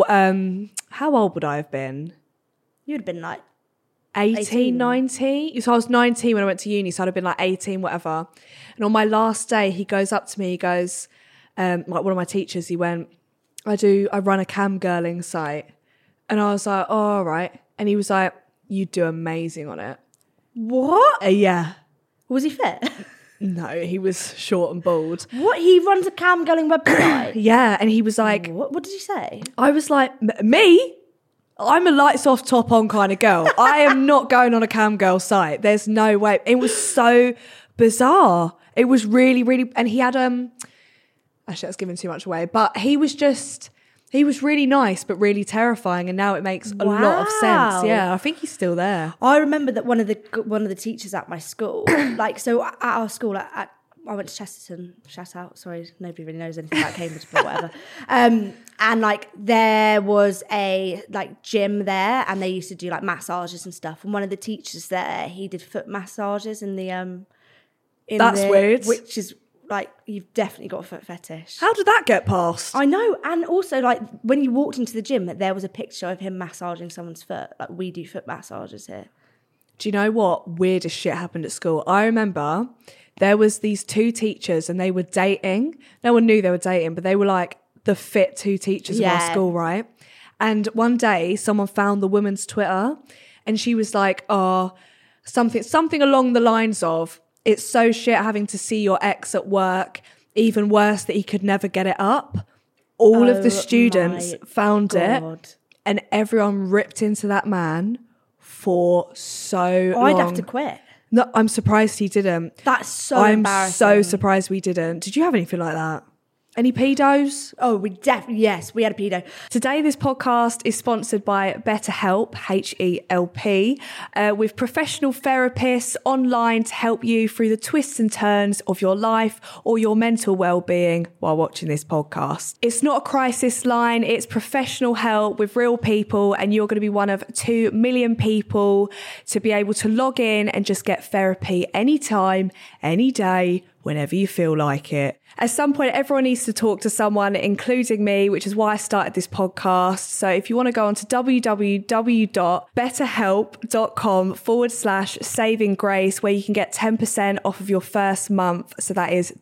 how old would I have been? You'd have been like 18, 19. So I was 19 when I went to uni, so I'd have been like 18, whatever. And on my last day, he goes up to me, he goes, like one of my teachers, he went, I run a cam girling site. And I was like, oh, all right. And he was like, you do amazing on it. What? Yeah. Was he fit? No, he was short and bald. What? He runs a cam girling website? Yeah. And he was like, what did he say? I was like, me? I'm a lights off, top on kind of girl. I am not going on a cam girl site. There's no way. It was so bizarre. It was really, really, and he had actually that's giving too much away, but he was really nice but really terrifying, and now it makes a lot of sense. Yeah, I think he's still there. I remember that one of the teachers at my school, like, so at our school, I went to Chesterton, shout out, sorry, nobody really knows anything about Cambridge, but whatever. And like there was a like gym there, and they used to do like massages and stuff. And one of the teachers there, he did foot massages in the That's weird. Which is like, you've definitely got a foot fetish. How did that get past? I know, and also like when you walked into the gym, there was a picture of him massaging someone's foot. Like, we do foot massages here. Do you know what weirdest shit happened at school? I remember there was these two teachers and they were dating. No one knew they were dating, but they were like the fit two teachers of our school, right? And one day someone found the woman's Twitter and she was like, oh, something along the lines of, it's so shit having to see your ex at work. Even worse that he could never get it up. All of the students found it and everyone ripped into that man for so long. I'd have to quit. No, I'm surprised he didn't. That's so embarrassing. I'm so surprised we didn't. Did you have anything like that? Any pedos? Oh, yes, we had a pedo. Today, this podcast is sponsored by BetterHelp, H-E-L-P, with professional therapists online to help you through the twists and turns of your life or your mental well-being while watching this podcast. It's not a crisis line, it's professional help with real people, and you're going to be one of 2 million people to be able to log in and just get therapy anytime, any day, whenever you feel like it. At some point, everyone needs to talk to someone, including me, which is why I started this podcast. So if you want to go on to www.betterhelp.com/savinggrace, where you can get 10% off of your first month. So that is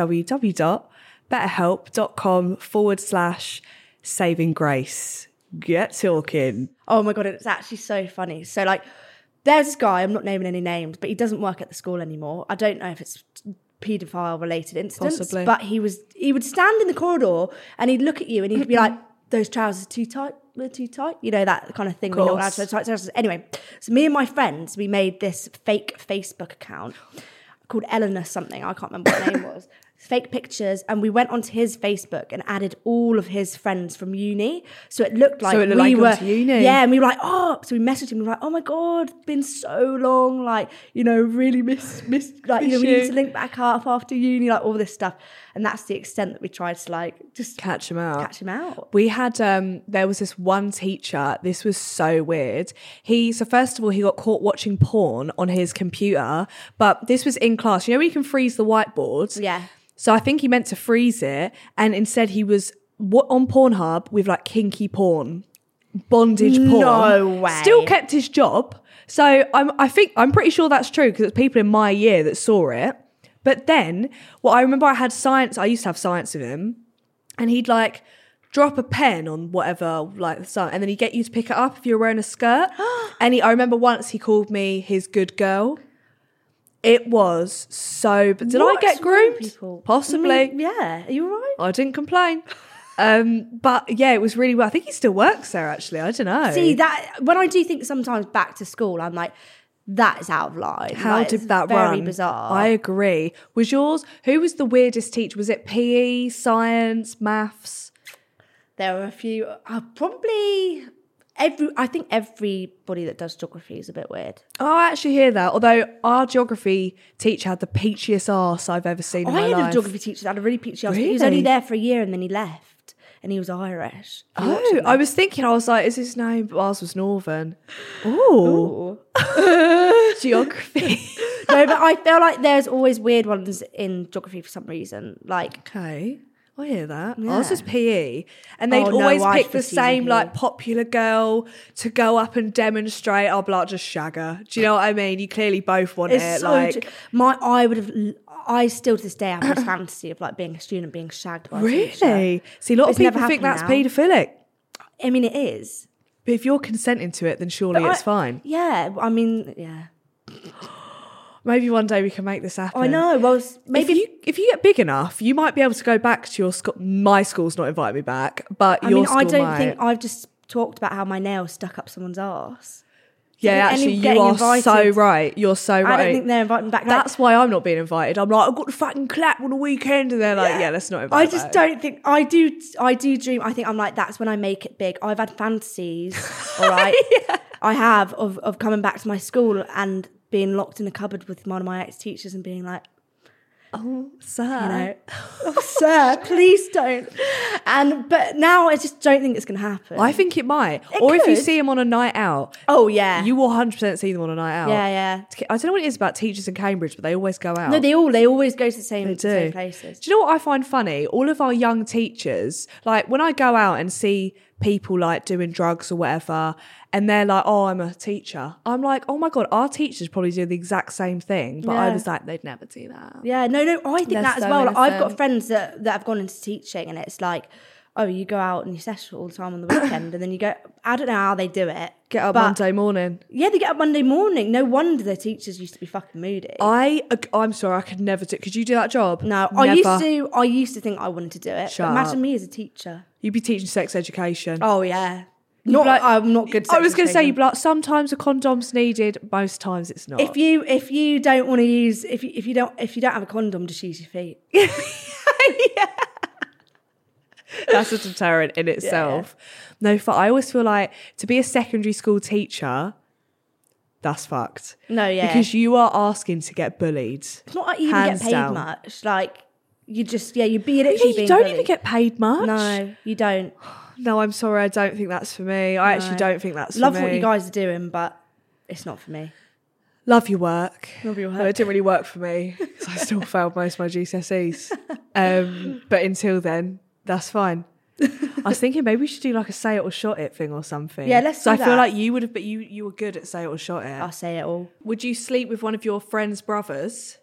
www.betterhelp.com/savinggrace. Get talking. Oh my God, it's actually so funny. So like, there's this guy, I'm not naming any names, but he doesn't work at the school anymore. I don't know if it's paedophile related incidents, possibly. But he would stand in the corridor and he'd look at you and he'd be like, those trousers too tight, they're too tight, you know, that kind of thing. We're not allowed to tight trousers. Anyway, so me and my friends, we made this fake Facebook account called Eleanor something, I can't remember what the name was. Fake pictures, and we went onto his Facebook and added all of his friends from uni, so it looked like we were uni. Yeah, and we were like, oh, so we messaged him, we were like, oh my God, it's been so long, like, you know, really miss like, you know, we need to link back up after uni, like all this stuff. And that's the extent that we tried to like just catch him out. We had there was this one teacher, this was so weird. So first of all, he got caught watching porn on his computer, but this was in class. You know, where you can freeze the whiteboards? Yeah. So I think he meant to freeze it, and instead he was on Pornhub with like kinky porn, bondage porn. No way. Still kept his job. So I'm pretty sure that's true, because it's people in my year that saw it. But then, I remember I used to have science with him, and he'd like drop a pen on whatever, like the sun, and then he'd get you to pick it up if you were wearing a skirt. And I remember once he called me his good girl. It was so... But did I get groomed? Possibly. Yeah. Are you all right? I didn't complain. But yeah, it was really well. I think he still works there, actually. I don't know. See, that when I do think sometimes back to school, I'm like, that is out of line. How like, did that run? Very bizarre. I agree. Was yours... Who was the weirdest teacher? Was it PE, science, maths? There were a few... probably... I think everybody that does geography is a bit weird. Oh, I actually hear that. Although our geography teacher had the peachiest arse I've ever seen in my life. I had a geography teacher that had a really peachy arse. Really? He was only there for a year and then he left. And he was Irish. I was thinking, I was like, is his name? But ours was Northern. Ooh. Geography. No, but I feel like there's always weird ones in geography for some reason. Like, okay. I hear that. Yeah. Ours was PE. And they'd always pick the same like popular girl to go up and demonstrate. I'll be like, just shag her. Do you know what I mean? You clearly both want it. So like I still to this day have this fantasy of like being a student being shagged by a teacher. Really? See, a lot of people think that's paedophilic. I mean, it is. But if you're consenting to it, then surely it's fine. Yeah. I mean, yeah. Maybe one day we can make this happen. I know. Well, maybe if you get big enough, you might be able to go back to your school. My school's not invited me back, but your school I don't might. think I've just talked about how my nail stuck up someone's arse. Yeah, actually, you are so right. You're so right. I don't think they're inviting back. That's why I'm not being invited. I'm like, I've got the fucking clap on the weekend, and they're like, yeah, let's not invite. I just don't think I do dream. I think I'm like, that's when I make it big. I've had fantasies, all right. I have of coming back to my school and being locked in a cupboard with one of my ex-teachers and being like, oh, sir, you know, oh, sir, please don't. But now I just don't think it's going to happen. I think it might. It or if you could. see them on a night out. Oh, yeah. You will 100% see them on a night out. Yeah. I don't know what it is about teachers in Cambridge, but they always go out. No, they always go to the same places. Do you know what I find funny? All of our young teachers, like when I go out and see people like doing drugs or whatever, and they're like, oh, I'm a teacher. I'm like, oh my God, our teachers probably do the exact same thing. But I was like, they'd never do that. Yeah, no, I think They're that as so well. Like, I've innocent. got friends that have gone into teaching and it's like, oh, you go out and you session all the time on the weekend and then you go, I don't know how they do it. Get up Monday morning. Yeah, they get up Monday morning. No wonder the teachers used to be fucking moody. I'm sorry, I could never do. Could you do that job? No, Never. I used to think I wanted to do it. Shut But imagine up. me as a teacher. You'd be teaching sex education. Oh yeah. I'm not good. I was going to say, like, sometimes a condom's needed, most times it's not. If you don't want to use if you don't have a condom, just use your feet. That's a deterrent in itself. Yeah. No, I always feel like to be a secondary school teacher, that's fucked. No, yeah, because you are asking to get bullied. It's not like you even Hands get paid down. much. Like you just you be literally. You don't even get paid much. No, you don't. No, I'm sorry. I don't think that's for me. I actually don't think that's for me. Love what you guys are doing, but it's not for me. Love your work. Love your work. No, it didn't really work for me because I still failed most of my GCSEs. But until then, that's fine. I was thinking maybe we should do like a say it or shot it thing or something. Yeah, let's do So I that. feel like you would have, but you were good at say it or shot it. I'll say it all. Would you sleep with one of your friend's brothers?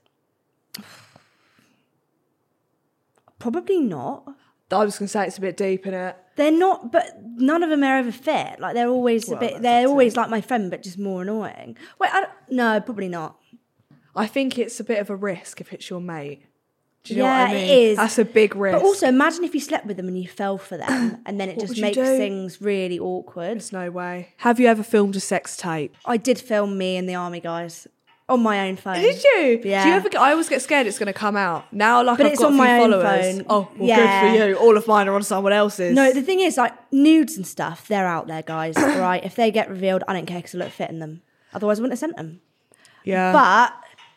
Probably not. I was going to say it's a bit deep, innit? They're not, but none of them are ever fit. Like they're always they're always like my friend, but just more annoying. Wait, no, probably not. I think it's a bit of a risk if it's your mate. Do you know Yeah, what I mean? it is. That's a big risk. But also, imagine if you slept with them and you fell for them, and then it What just would you makes do? things really awkward. There's no way. Have you ever filmed a sex tape? I did film me and the army guys on my own phone. Did you? Yeah. Do you ever? I always get scared it's going to come out. Now, like, But I've it's got on a few my own followers. phone. Oh, well, Yeah. good for you. All of mine are on someone else's. No, the thing is, like, nudes and stuff, they're out there, guys, right? If they get revealed, I don't care because I look fit in them. Otherwise, I wouldn't have sent them. Yeah. But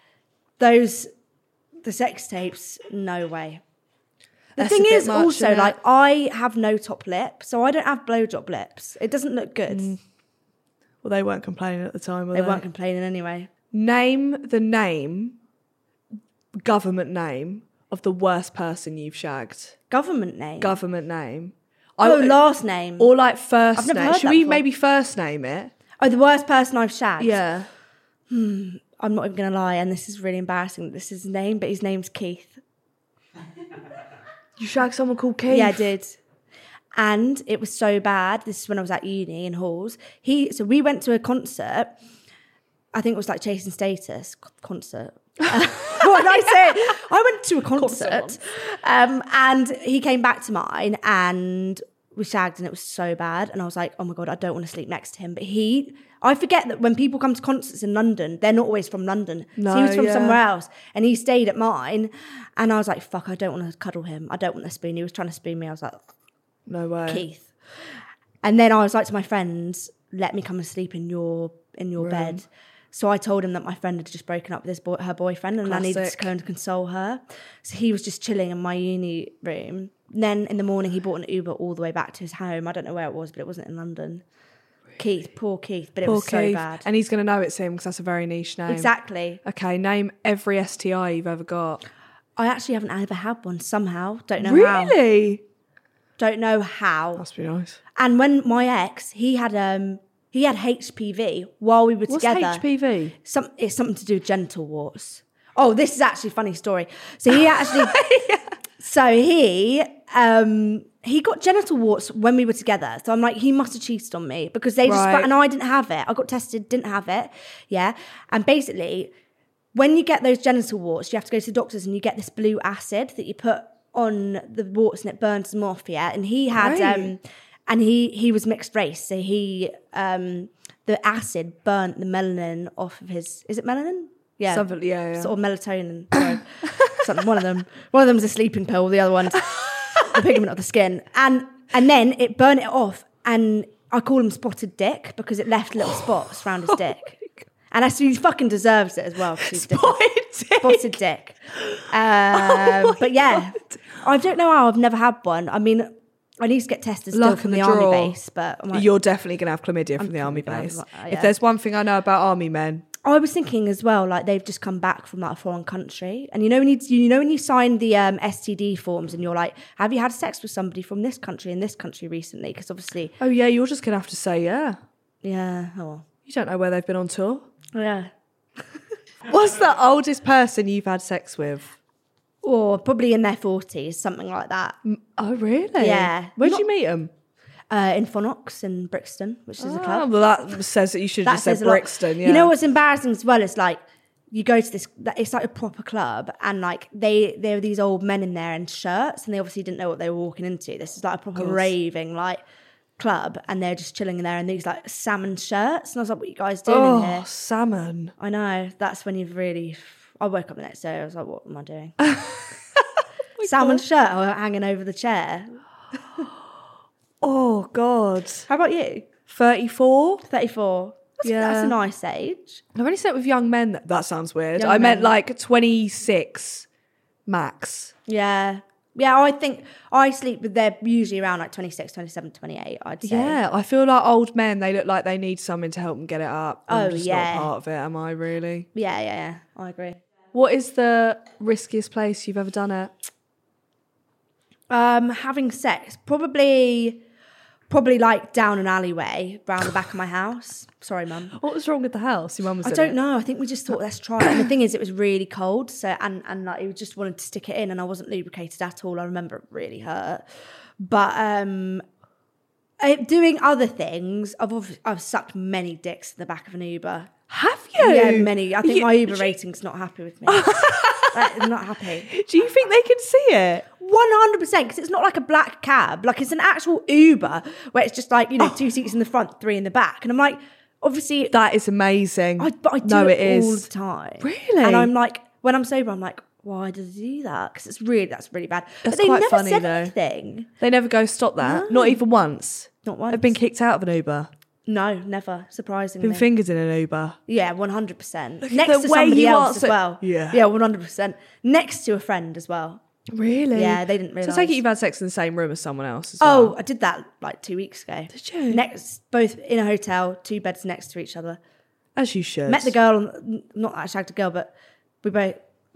the sex tapes, no way. The That's a thing bit is much, also, innit? like, I have no top lip, so I don't have blowjob lips. It doesn't look good. Well, they weren't complaining at the time, were They they? weren't complaining anyway. Name the government name of the worst person you've shagged. Government name? Government name. Last name. Or like first I've never name. heard Should that we before. maybe first name it? Oh, the worst person I've shagged? Yeah. I'm not even going to lie, and this is really embarrassing that this is his name, but his name's Keith. You shagged someone called Keith? Yeah, I did. And it was so bad. This is when I was at uni in halls. So we went to a concert. I think it was like Chasing Status concert. What did I say? I went to a concert. And he came back to mine and we shagged and it was so bad. And I was like, oh my God, I don't want to sleep next to him. But I forget that when people come to concerts in London, they're not always from London. No, so he was from yeah. somewhere else. And he stayed at mine. And I was like, fuck, I don't want to cuddle him. I don't want to spoon. He was trying to spoon me. I was like, No way. Keith. And then I was like to my friends, let me come and sleep in your bed. So I told him that my friend had just broken up with her boyfriend and I needed to go and console her. So he was just chilling in my uni room. And then in the morning he bought an Uber all the way back to his home. I don't know where it was, but it wasn't in London. Really? Keith, poor Keith, but it was so bad. And he's going to know it's him because that's a very niche name. Exactly. Okay, name every STI you've ever got. I actually haven't ever had one somehow. Don't know how. Really? Don't know how. Must be nice. And when my ex, he had HPV while we were together. What's HPV? It's something to do with genital warts. Oh, this is actually a funny story. So he actually, he got genital warts when we were together. So I'm like, he must have cheated on me because they just, and I didn't have it. I got tested, didn't have it. Yeah. And basically, when you get those genital warts, you have to go to the doctors and you get this blue acid that you put on the warts and it burns them off. Yeah. And he had, and he was mixed race. So the the acid burnt the melanin off of his. Is it melanin? Yeah, Something, yeah. Sort of melatonin. Sorry. Something. One of them. One of them's a sleeping pill. The other one's the pigment of the skin. And then it burnt it off. And I call him spotted dick because it left little spots around his dick. And he fucking deserves it as well. Spotted dick. But yeah, I don't know how. I've never had one. I mean, I need to get tested still from the army base. But you're definitely going to have chlamydia from the army base. If there's one thing I know about army men. I was thinking as well, like they've just come back from like a foreign country, and when you sign the STD forms, and you're like, have you had sex with somebody from this country and this country recently? Because obviously, oh yeah, you're just gonna have to say yeah. Yeah. Oh, well. You don't know where they've been on tour. Yeah. What's the oldest person you've had sex with? Or probably in their 40s, something like that. Oh really? Yeah. Where'd you meet them? In Phonox in Brixton, which is a club. Well, that says that you should have just said Brixton. Yeah. You know what's embarrassing as well is like you go to this. It's like a proper club, and like there were these old men in there in shirts, and they obviously didn't know what they were walking into. This is like a proper raving like club, and they're just chilling in there in these like salmon shirts. And I was like, "What are you guys doing in here?" Oh, salmon! I know. That's when you've really. I woke up the next day. I was like, "What am I doing?" Salmon shirt hanging over the chair. Oh, God. How about you? 34. 34. That's a nice age. I've only slept with young men. That sounds weird. Young I men. meant like 26 max. Yeah. Yeah, I think I sleep with, they're usually around like 26, 27, 28, I'd say. Yeah, I feel like old men, they look like they need someone to help them get it up. I'm just not part of it, am I really? Yeah. I agree. What is the riskiest place you've ever done it? Having sex, probably like down an alleyway round the back of my house. Sorry, Mum. What was wrong with the house? Your mum was I don't know. I think we just thought, let's try it. And the thing is, it was really cold. So, and like, we just wanted to stick it in, and I wasn't lubricated at all. I remember it really hurt. But doing other things, I've sucked many dicks in the back of an Uber. Have you? Yeah, many. I think my Uber rating's not happy with me. I'm not happy. Do you think they can see it? 100%, because it's not like a black cab. Like, it's an actual Uber where it's just like, 2 seats in the front, 3 in the back. And I'm like, obviously... That is amazing. But I do it all the time. Really? And I'm like, when I'm sober, I'm like, why does he do that? Because that's really bad. That's but they quite never funny, said though. anything. They never go, stop that. No. Not even once. Not once. I've been kicked out of an Uber. No, never. Surprisingly. Been fingered in an Uber. Yeah, 100%. Look at Next the to way somebody you else answer- as well. Yeah. Yeah, 100%. Next to a friend as well. Really? Yeah, they didn't realise. So I take it you've had sex in the same room as someone else as well. Oh, I did that like 2 weeks ago. Did you? Both in a hotel, 2 beds next to each other. As you should. Met the girl, not that I shagged a girl, but we both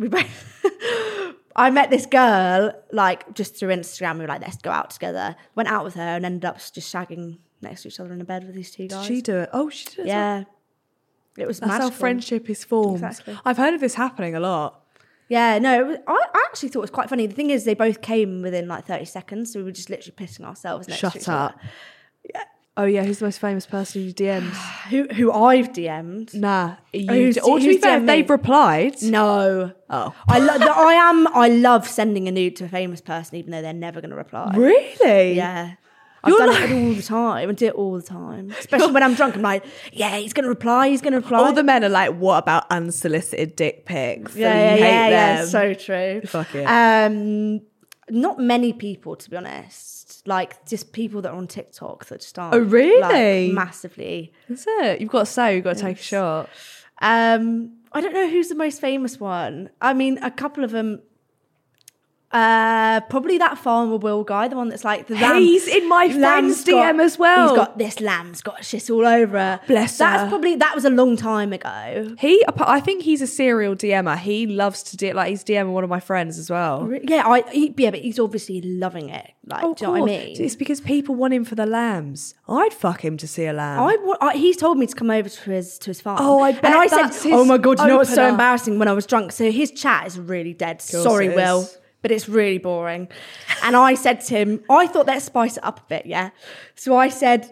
I met this girl like just through Instagram. We were like, let's go out together. Went out with her and ended up just shagging next to each other in a bed with these 2 guys. Did she do it? Oh, she did it. Yeah. It was That's magical. how friendship is formed. Exactly. I've heard of this happening a lot. Yeah, no, I actually thought it was quite funny. The thing is, they both came within like 30 seconds, so we were just literally pissing ourselves next to each Shut up. other. Yeah. Oh yeah, who's the most famous person you DM'd? Who I've DM'd? Nah. Who's or to be fair, DM'd me? they've replied. No. Oh. I love sending a nude to a famous person, even though they're never going to reply. Really? Yeah. I've done it all the time. I do it all the time. Especially when I'm drunk, I'm like, yeah, he's going to reply, All the men are like, what about unsolicited dick pics? Yeah, And you hate yeah, them. so true. Fuck it. Not many people, to be honest. Like, just people that are on TikTok that just aren't. Oh, really? Like, massively. That's it. You've got to say, you've got to take a shot. I don't know who's the most famous one. I mean, a couple of them. Probably that Farmer Will guy, the one that's like the lamb. He's in my friend's DM as well. He's got this lamb's got shit all over her. Bless her. That was a long time ago. I think he's a serial DMer. He loves to do like he's DMing one of my friends as well. Yeah, but he's obviously loving it. Like, do you know what I mean? It's because people want him for the lambs. I'd fuck him to see a lamb. He's told me to come over to his farm. Oh, I bet and I that's said, his oh my God, you know what's so opener. embarrassing when I was drunk? So his chat is really dead. Of course Sorry, it Will. is. But it's really boring. And I said to him, I thought let's spice it up a bit, yeah? So I said,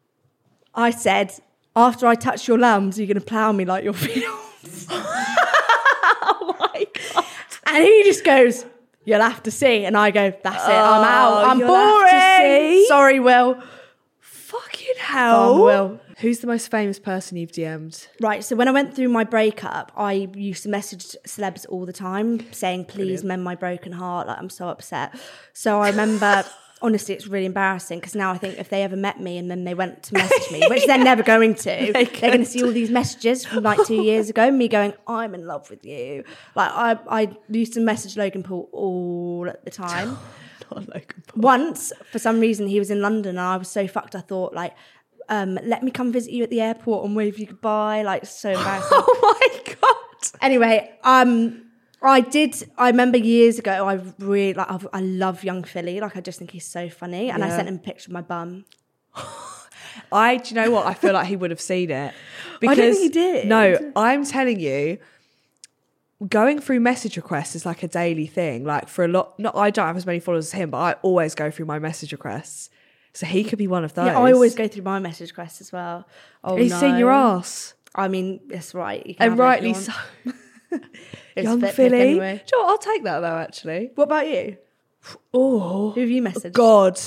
after I touch your lambs, you're going to plough me like your fields. Oh my God. And he just goes, you'll have to see. And I go, that's it, I'm out. I'm you'll have to boring. see. Sorry, Will. Fucking hell? Farmer Will. Who's the most famous person you've DM'd? Right, so when I went through my breakup, I used to message celebs all the time saying, please mend my broken heart, like I'm so upset. So I remember, honestly, it's really embarrassing because now I think if they ever met me and then they went to message me, which they're never going to, they're going to see all these messages from like 2 years ago, me going, I'm in love with you. Like I used to message Logan Paul all at the time. Not Logan Paul. Once, for some reason, he was in London and I was so fucked, I thought like, let me come visit you at the airport and wave you goodbye. Like, so embarrassing. Oh my God. Anyway, I remember years ago, I love young Philly. Like, I just think he's so funny. And I sent him a picture of my bum. Do you know what? I feel like he would have seen it. I don't think he did. No, I'm telling you, going through message requests is like a daily thing. Like for a lot, I don't have as many followers as him, but I always go through my message requests. So he could be one of those. Yeah, I always go through my message requests as well. Oh, He's seen your ass. I mean, that's right. You can And rightly so. Young Philly. Anyway. Do you know what? I'll take that though, actually. What about you? Oh. Who have you messaged? God.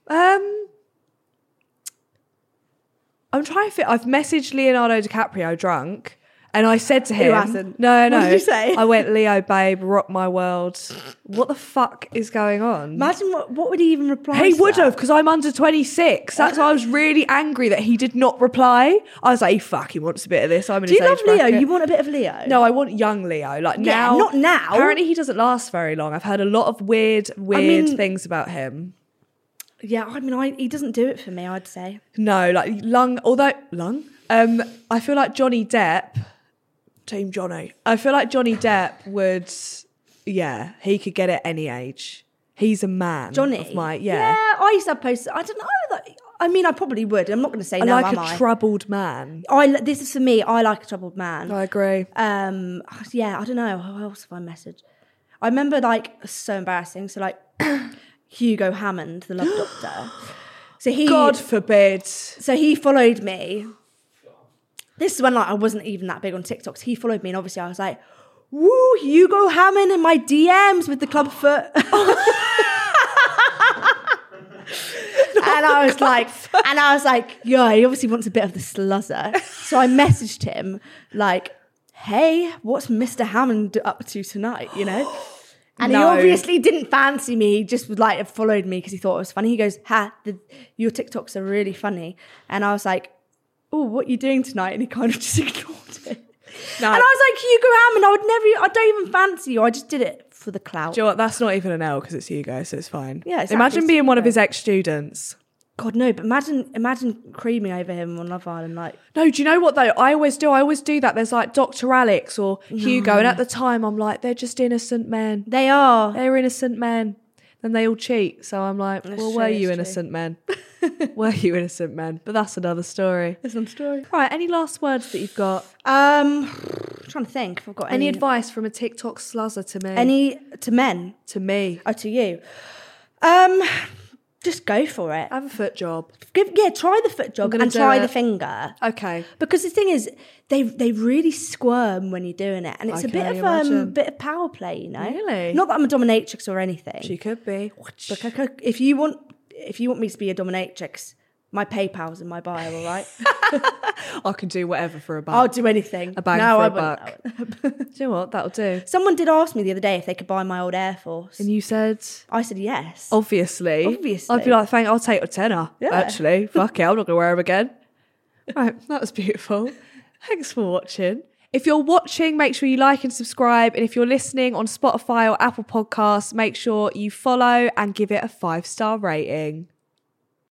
I'm trying to fit. I've messaged Leonardo DiCaprio drunk. And I said to him, Who hasn't? No. What did you say? I went, Leo, babe, rock my world. What the fuck is going on? Imagine what would he even reply He to would that? have, because I'm under 26. That's why I was really angry that he did not reply. I was like, he fucking wants a bit of this. I'm in Do his you love age Leo? bracket. You want a bit of Leo? No, I want young Leo. Like Yeah, now. not now. Apparently he doesn't last very long. I've heard a lot of weird things about him. Yeah, I mean, he doesn't do it for me, I'd say. No, like I feel like Johnny Depp, Team Johnny. I feel like Johnny Depp would, he could get it any age. He's a man. Johnny? Yeah, I used to post, I don't know. I mean, I probably would. I'm not going to say I no, like am a I? troubled man. This is for me. I like a troubled man. I agree. Yeah, I don't know. Who else have I messaged? I remember, so embarrassing. So, Hugo Hammond, the Love Doctor. So God forbid. So he followed me. This is when I wasn't even that big on TikTok. So he followed me, and obviously I was like, "Woo, Hugo Hammond in my DMs with the club foot." And I was like, yeah, he obviously wants a bit of the sluzzer. So I messaged him hey, what's Mr. Hammond up to tonight, you know? And he obviously didn't fancy me. He just followed me because he thought it was funny. He goes, your TikToks are really funny. And I was like, oh, what are you doing tonight? And he kind of just ignored it. No. And I was like, Hugo Hammond, I don't even fancy you. I just did it for the clout. Do you know what? That's not even an L because it's Hugo, so it's fine. Yeah, exactly. Imagine being one of his ex-students. God, no, but imagine creaming over him on Love Island. No, do you know what though? I always do that. There's Dr. Alex or Hugo, and at the time I'm like, they're just innocent men. They are. They're innocent men. Then they all cheat. So I'm like, were you innocent men? Were you innocent men? But that's another story. That's another story. Right, any last words that you've got? I'm trying to think if I've got any advice from a TikTok sluzzer to me? To men? To me. Oh, to you. Just go for it. Have a foot job. Try the foot job and try the finger. Okay. Because the thing is, they really squirm when you're doing it, and it's a bit of power play, you know. Really? Not that I'm a dominatrix or anything. She could be. But if you want me to be a dominatrix, my PayPal's in my bio, all right? I can do whatever for a buck. I'll do anything. A bang for a buck. Do you know what? That'll do. Someone did ask me the other day if they could buy my old Air Force. And you said? I said yes. Obviously. I'd be like, I'll take a tenner, actually. Fuck it, I'm not going to wear them again. Right, that was beautiful. Thanks for watching. If you're watching, make sure you like and subscribe. And if you're listening on Spotify or Apple Podcasts, make sure you follow and give it a 5-star rating.